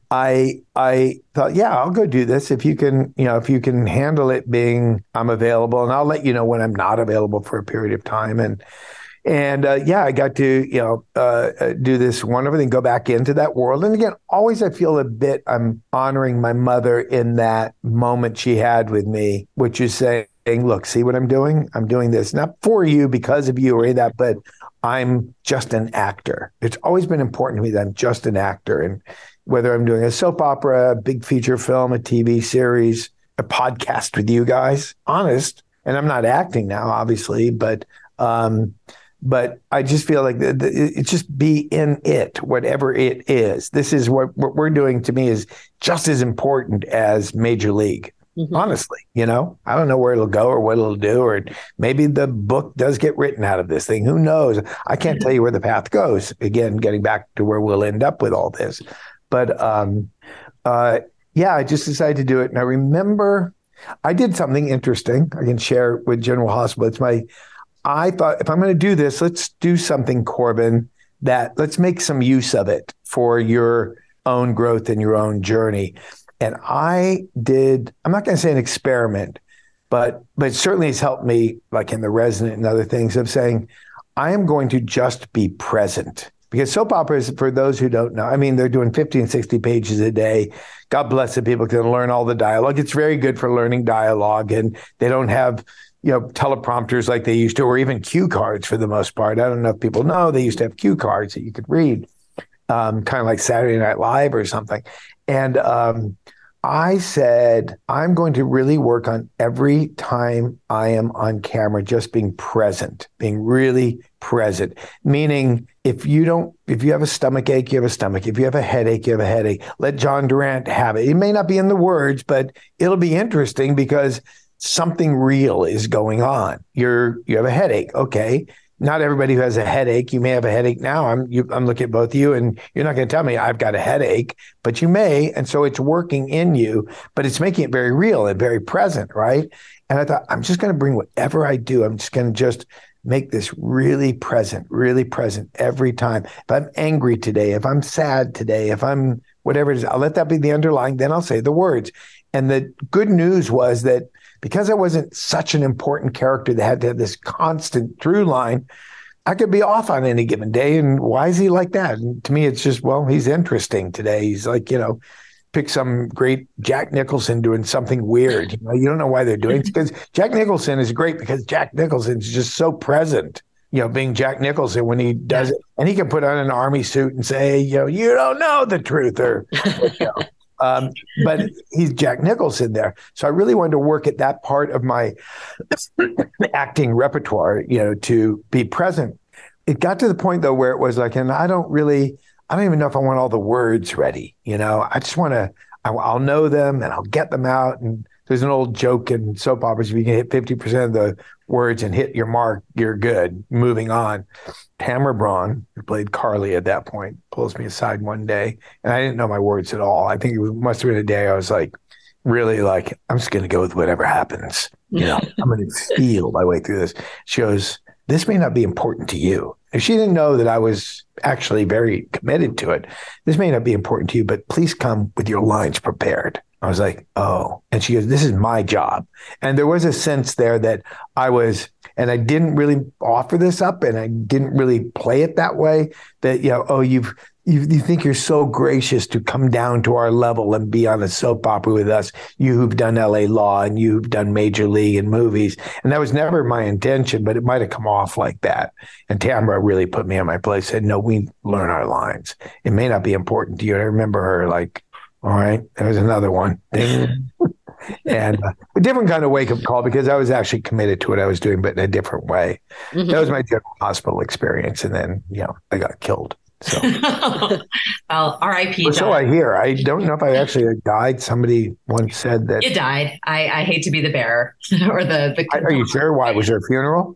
I, I thought, yeah, I'll go do this if you can, you know, if you can handle it being I'm available, and I'll let you know when I'm not available for a period of time. And and uh, yeah, I got to, you know, uh, do this wonderful thing, go back into that world. And again, always I feel a bit I'm honoring my mother in that moment she had with me, which is saying, look, see what I'm doing? I'm doing this not for you, because of you or any of that, but I'm just an actor. It's always been important to me that I'm just an actor. And whether I'm doing a soap opera, a big feature film, a T V series, a podcast with you guys, honest, and I'm not acting now, obviously, but um, but I just feel like the, the, it just be in it, whatever it is. This is what, what we're doing to me is just as important as Major League. Mm-hmm. Honestly, you know, I don't know where it'll go or what it'll do, or maybe the book does get written out of this thing. Who knows? I can't mm-hmm. tell you where the path goes. Again, getting back to where we'll end up with all this. But um, uh, yeah, I just decided to do it. And I remember I did something interesting I can share with General Hospital. It's my, I thought, if I'm going to do this, let's do something, Corbin, that let's make some use of it for your own growth and your own journey. And I did, I'm not going to say an experiment, but but certainly it's helped me, like in The Resident and other things, of saying, I am going to just be present. Because soap operas, for those who don't know, I mean, they're doing fifty and sixty pages a day. God bless the people can learn all the dialogue. It's very good for learning dialogue. And they don't have, you know, teleprompters like they used to, or even cue cards for the most part. I don't know if people know, they used to have cue cards that you could read, um, kind of like Saturday Night Live or something. And um, I said, I'm going to really work on every time I am on camera, just being present, being really present. Meaning, if you don't, if you have a stomach ache, you have a stomach. If you have a headache, you have a headache. Let John Durant have it. It may not be in the words, but it'll be interesting because something real is going on. You're, you have a headache. Okay. Not everybody who has a headache. You may have a headache now. I'm you, I'm looking at both of you, and you're not going to tell me I've got a headache, but you may. And so it's working in you, but it's making it very real and very present, right? And I thought, I'm just going to bring whatever I do. I'm just going to just make this really present, really present every time. If I'm angry today, if I'm sad today, if I'm whatever it is, I'll let that be the underlying, then I'll say the words. And the good news was that because I wasn't such an important character that had to have this constant through line, I could be off on any given day. And why is he like that? And to me, it's just, well, he's interesting today. He's like, you know, pick some great Jack Nicholson doing something weird. You know, you don't know why they're doing it, because Jack Nicholson is great because Jack Nicholson is just so present, you know, being Jack Nicholson when he does it. And he can put on an army suit and say, you know, you don't know the truth, or, you know. Um, but he's Jack Nicholson there. So I really wanted to work at that part of my acting repertoire, you know, to be present. It got to the point, though, where it was like, and I don't really, I don't even know if I want all the words ready. You know, I just want to, I'll know them and I'll get them out. And there's an old joke in soap operas. If you can hit fifty percent of the words and hit your mark, you're good. Moving on. Tamara Braun, who played Carly at that point, pulls me aside one day, and I didn't know my words at all. I think it was, must have been a day I was like, really like, I'm just going to go with whatever happens. You know, I'm going to feel my way through this. She goes, this may not be important to you. And she didn't know that I was actually very committed to it. This may not be important to you, but please come with your lines prepared. I was like, oh. And she goes, this is my job. And there was a sense there that I was, and I didn't really offer this up and I didn't really play it that way, that, you know, oh, you've, you, you think you're so gracious to come down to our level and be on a soap opera with us, you who've done L A Law and you who've done Major League and movies. And that was never my intention, but it might have come off like that. And Tamara really put me in my place, said, no, we learn our lines. It may not be important to you. And I remember her like, all right, there's another one. Ding. And uh, a different kind of wake-up call because I was actually committed to what I was doing, but in a different way. Mm-hmm. That was my general hospital experience. And then, you know, I got killed. So, well, R I P. Well, so I hear. I don't know if I actually died. Somebody once said that. You died. I, I hate to be the bearer or the. the Are you sure? Why? Was there a funeral?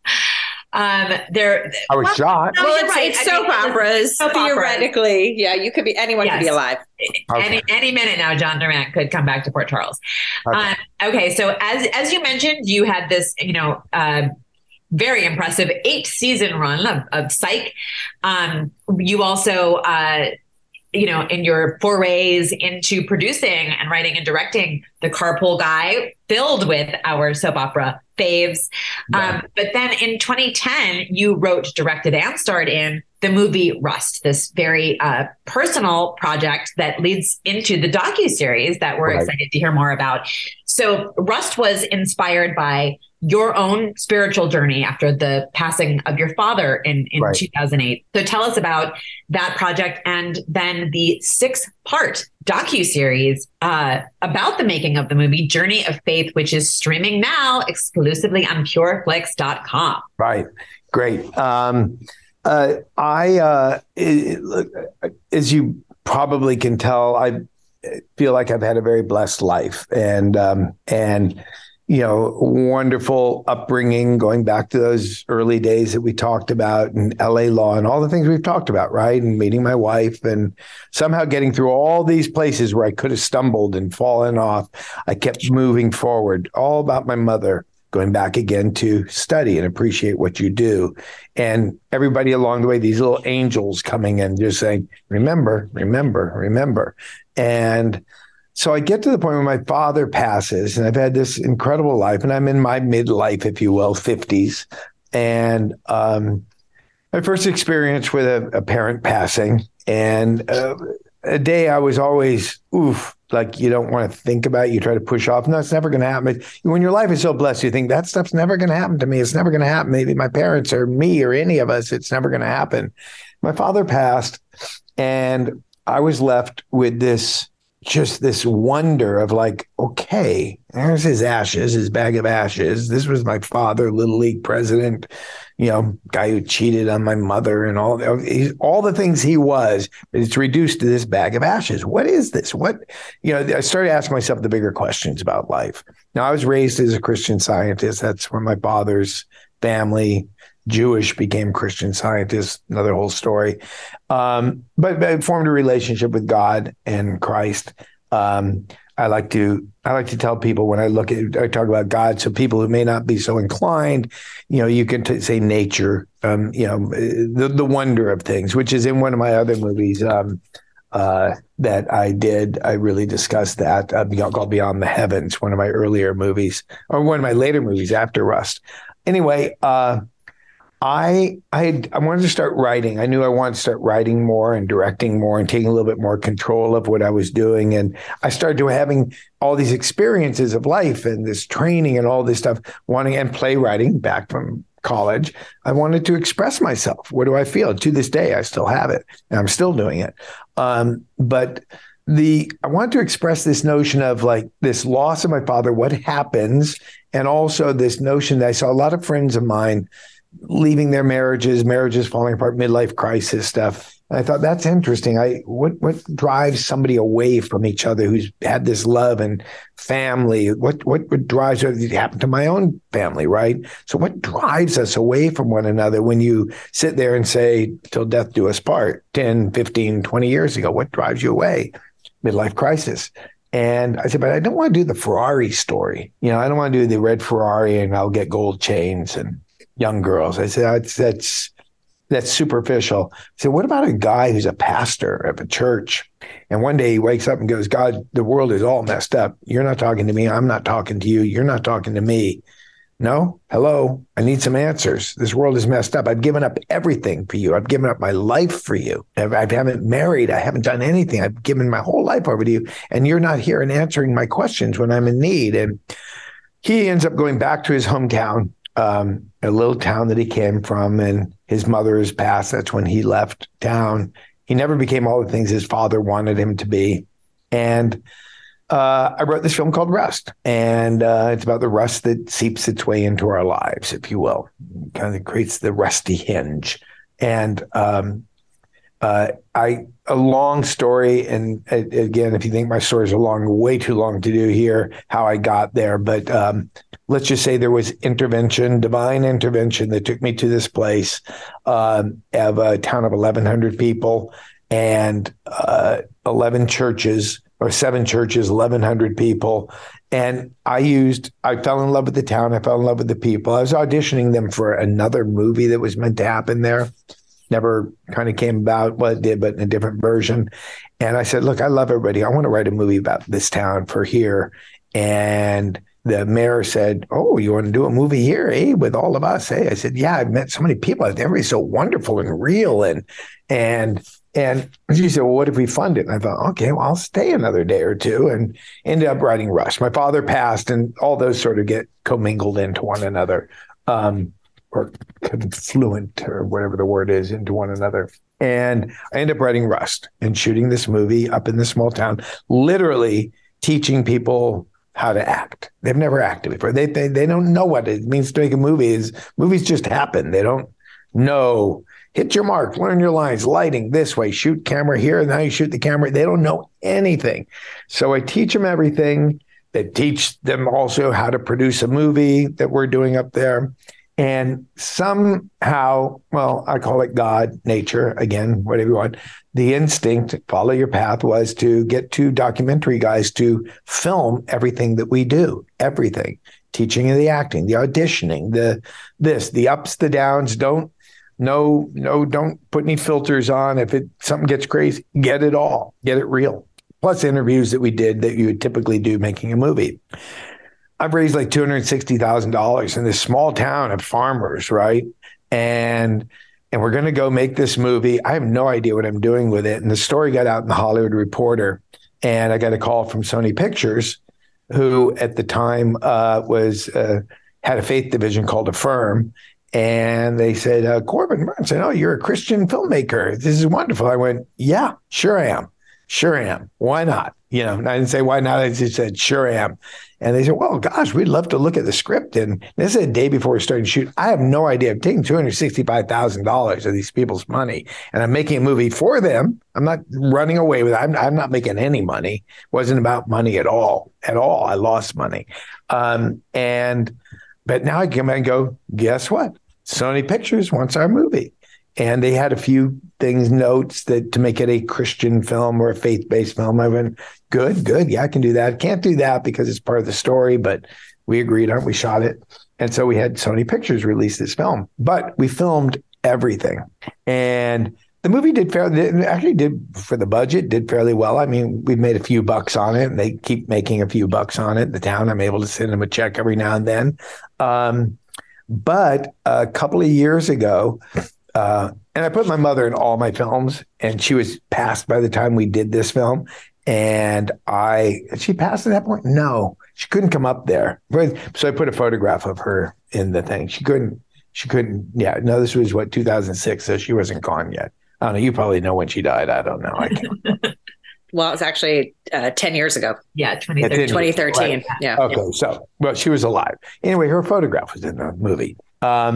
Um, there. I was well, shot. No, well, it's, right. it's soap mean, operas. Soap theoretically, operas. Yeah, you could be. Anyone yes. could be alive. Okay. Any any minute now, John Durant could come back to Port Charles. Okay. Um, okay. So as as you mentioned, you had this, you know, uh, very impressive eight season run of, of Psych. Um, you also. Uh, you know, in your forays into producing and writing and directing The Carpool Guy, filled with our soap opera faves. Yeah. Um, but then in twenty ten, you wrote, directed, and starred in the movie Rust, this very uh, personal project that leads into the docuseries that we're right. excited to hear more about. So Rust was inspired by your own spiritual journey after the passing of your father in, in right. two thousand eight. So tell us about that project and then the six-part docuseries uh, about the making of the movie Journey of Faith, which is streaming now exclusively on pure flix dot com. Right. Great. Um, uh, I, uh, it, as you probably can tell, I feel like I've had a very blessed life and, um, and, you know, wonderful upbringing, going back to those early days that we talked about and L A Law and all the things we've talked about, right? And meeting my wife and somehow getting through all these places where I could have stumbled and fallen off. I kept moving forward, all about my mother, going back again to study and appreciate what you do. And everybody along the way, these little angels coming in, just saying, remember, remember, remember. And so I get to the point where my father passes and I've had this incredible life and I'm in my midlife, if you will, fifties. And um, my first experience with a, a parent passing and uh, a day I was always, oof, like you don't want to think about it. You try to push off. No, it's never going to happen. When your life is so blessed, you think that stuff's never going to happen to me. It's never going to happen. Maybe my parents or me or any of us, it's never going to happen. My father passed and I was left with this just this wonder of like, okay, there's his ashes, his bag of ashes. This was my father, Little League president, you know, guy who cheated on my mother and all, all the things he was, but it's reduced to this bag of ashes. What is this? What, you know, I started asking myself the bigger questions about life. Now, I was raised as a Christian Scientist. That's where my father's family, Jewish, became Christian Scientists, another whole story. Um, but, but I formed a relationship with God and Christ. Um, I like to I like to tell people when I look at I talk about God, so people who may not be so inclined, you know, you can t- say nature, um, you know, the the wonder of things, which is in one of my other movies um, uh, that I did. I really discussed that uh, called Beyond the Heavens, one of my earlier movies, or one of my later movies after Rust. Anyway. Uh, I I had, I wanted to start writing. I knew I wanted to start writing more and directing more and taking a little bit more control of what I was doing. And I started to having all these experiences of life and this training and all this stuff, wanting and playwriting back from college. I wanted to express myself. What do I feel? To this day, I still have it and I'm still doing it. Um, but the I wanted to express this notion of like this loss of my father, what happens, and also this notion that I saw a lot of friends of mine leaving their marriages, marriages falling apart, midlife crisis stuff. And I thought, that's interesting. I what what drives somebody away from each other who's had this love and family? What what, what drives it happened to my own family, right? So what drives us away from one another when you sit there and say, till death do us part, ten, fifteen, twenty years ago? What drives you away? Midlife crisis. And I said, but I don't want to do the Ferrari story. You know, I don't want to do the red Ferrari and I'll get gold chains and young girls. I said, that's, that's, that's superficial. I said, what about a guy who's a pastor of a church? And one day he wakes up and goes, God, the world is all messed up. You're not talking to me. I'm not talking to you. You're not talking to me. No, hello, I need some answers. This world is messed up. I've given up everything for you. I've given up my life for you. I've, I haven't married. I haven't done anything. I've given my whole life over to you. And you're not here and answering my questions when I'm in need. And he ends up going back to his hometown, um, a little town that he came from. And his mother has passed. That's when he left town. He never became all the things his father wanted him to be. And Uh, I wrote this film called Rust, and uh, it's about the rust that seeps its way into our lives, if you will. It kind of creates the rusty hinge. And um, uh, I a long story, and uh, again, if you think my story is a long, way too long to do here, how I got there. But um, let's just say there was intervention, divine intervention that took me to this place um, of a town of eleven hundred people and uh, eleven churches, or seven churches, eleven hundred people. And I used, I fell in love with the town. I fell in love with the people. I was auditioning them for another movie that was meant to happen there. Never kind of came about. Well, it did, but in a different version. And I said, look, I love everybody. I want to write a movie about this town for here. And the mayor said, oh, you want to do a movie here, eh, with all of us? Hey, I said, yeah, I've met so many people. Everybody's so wonderful and real. And, and, And she said, well, what if we fund it? And I thought, okay, well, I'll stay another day or two, and ended up writing Rush. My father passed, and all those sort of get commingled into one another, um, or confluent, or whatever the word is, into one another. And I ended up writing Rust and shooting this movie up in this small town, literally teaching people how to act. They've never acted before. They, they, they don't know what it means to make a movie. Is movies just happen. They don't know. Hit your mark, learn your lines, lighting this way, shoot camera here, and now you shoot the camera. They don't know anything. So I teach them everything. They teach them also how to produce a movie that we're doing up there. And somehow, well, I call it God, nature, again, whatever you want. The instinct, follow your path, was to get two documentary guys to film everything that we do, everything. Teaching and the acting, the auditioning, the this, the ups, the downs. Don't No, no, don't put any filters on. If it something gets crazy, get it all, get it real. Plus interviews that we did that you would typically do making a movie. I've raised like two hundred sixty thousand dollars in this small town of farmers, right? And and we're going to go make this movie. I have no idea what I'm doing with it. And the story got out in the Hollywood Reporter, and I got a call from Sony Pictures, who at the time uh, was uh, had a faith division called Affirm. And they said, uh, Corbin Burns said, oh, you're a Christian filmmaker. This is wonderful. I went, yeah, sure I am. Sure I am. Why not? You know, and I didn't say why not. I just said, sure I am. And they said, well, gosh, we'd love to look at the script. And this is a day before we started to shoot. I have no idea. I'm taking two hundred sixty-five thousand dollars of these people's money, and I'm making a movie for them. I'm not running away with it. I'm, I'm not making any money. It wasn't about money at all, at all. I lost money. Um, and But now I come and go, guess what? Sony Pictures wants our movie. And they had a few things, notes that to make it a Christian film or a faith-based film. I went, good, good. Yeah, I can do that. Can't do that because it's part of the story, but we agreed on it. We shot it. And so we had Sony Pictures release this film. But we filmed everything. And the movie did fairly, actually did for the budget, did fairly well. I mean, we made a few bucks on it, and they keep making a few bucks on it. The town, I'm able to send them a check every now and then. Um, but a couple of years ago, uh, and I put my mother in all my films, and she was passed by the time we did this film. And I, she passed at that point? No, she couldn't come up there. So I put a photograph of her in the thing. She couldn't, she couldn't, yeah, no, this was what, two thousand six, so she wasn't gone yet. I don't know. You probably know when she died. I don't know. I can't. Well, it was actually uh, ten years ago. Yeah, twenty thirteen. twenty thirteen. Right. Yeah. Okay, so, well, she was alive. Anyway, her photograph was in the movie. Um,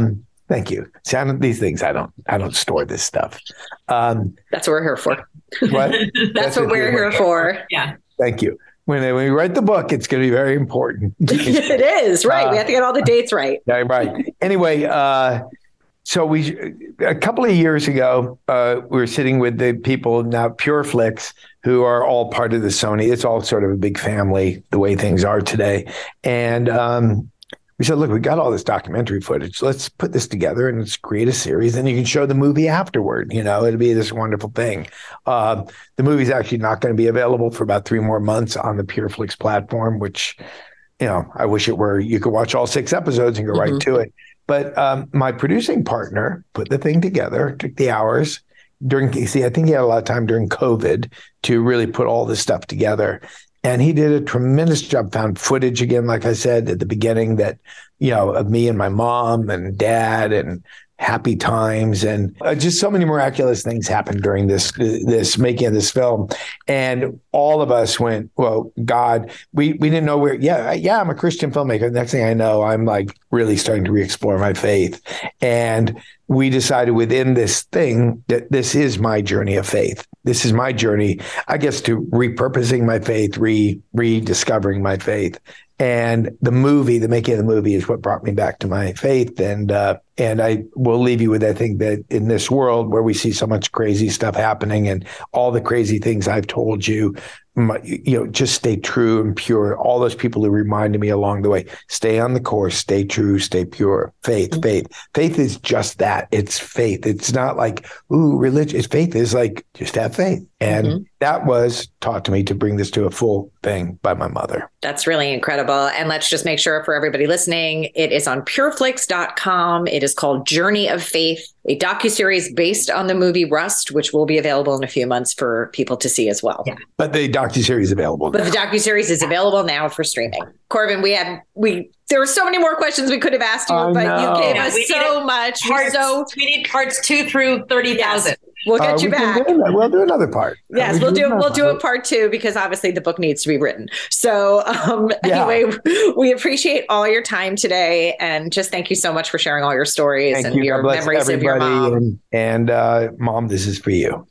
Thank you. See, I don't, these things, I don't, I don't store this stuff. Um, That's what we're here for. What? That's, That's what we're here for. Yeah. Thank you. When, when we write the book, it's going to be very important. It is, right. Uh, we have to get all the dates right. Yeah, right. Anyway, uh, so we, a couple of years ago, uh, we were sitting with the people now, PureFlix, who are all part of the Sony. It's all sort of a big family, the way things are today. And um, we said, look, we got all this documentary footage. Let's put this together and let's create a series. And you can show the movie afterward. You know, it'll be this wonderful thing. Uh, the movie's actually not going to be available for about three more months on the PureFlix platform, which, you know, I wish it were, you could watch all six episodes and go mm-hmm. right to it. But um, my producing partner put the thing together, took the hours during, see, I think he had a lot of time during COVID to really put all this stuff together. And he did a tremendous job, found footage again, like I said at the beginning, that, you know, of me and my mom and dad and happy times. And uh, just so many miraculous things happened during this, this making of this film. And all of us went, well, God, we, we didn't know where, yeah, yeah, I'm a Christian filmmaker. Next thing I know, I'm like really starting to re-explore my faith. And we decided within this thing that this is my journey of faith. This is my journey, I guess, to repurposing my faith, re rediscovering my faith. And the movie, the making of the movie is what brought me back to my faith. And uh, and I will leave you with, I think, that in this world where we see so much crazy stuff happening and all the crazy things I've told you, my, you know, just stay true and pure. All those people who reminded me along the way, stay on the course, stay true, stay pure. Faith, mm-hmm. faith. Faith is just that. It's faith. It's not like, ooh, religion. Faith is like, just have faith. And mm-hmm. that was taught to me to bring this to a full thing by my mother. That's really incredible. And let's just make sure for everybody listening, it is on pureflix dot com. It is called Journey of Faith, a docuseries based on the movie Rust, which will be available in a few months for people to see as well. Yeah. But the docuseries is available But now. the docuseries is available now for streaming. Corbin, we had we there were so many more questions we could have asked you, I but know. you gave Yeah, us we so needed much. Parts, so we need parts two through thirty thousand. Yes. We'll get uh, you we back. Do we'll do another part. Yes, we we'll do another we'll do part. a part two because obviously the book needs to be written. So um, Yeah. anyway, we appreciate all your time today, and just thank you so much for sharing all your stories Thank and you. your God bless memories of your mom. And, and uh, Mom, this is for you.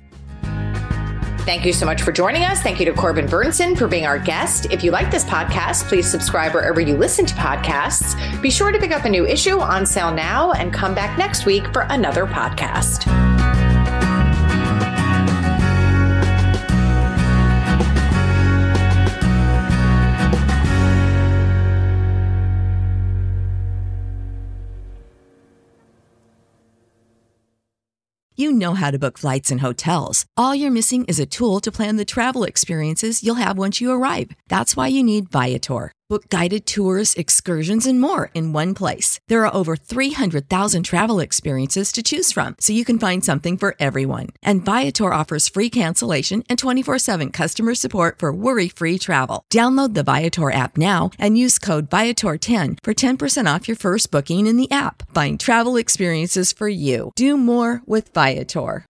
Thank you so much for joining us. Thank you to Corbin Bernsen for being our guest. If you like this podcast, please subscribe wherever you listen to podcasts. Be sure to pick up a new issue on sale now and come back next week for another podcast. You know how to book flights and hotels. All you're missing is a tool to plan the travel experiences you'll have once you arrive. That's why you need Viator. Book guided tours, excursions, and more in one place. There are over three hundred thousand travel experiences to choose from, so you can find something for everyone. And Viator offers free cancellation and twenty-four seven customer support for worry-free travel. Download the Viator app now and use code Viator ten for ten percent off your first booking in the app. Find travel experiences for you. Do more with Viator.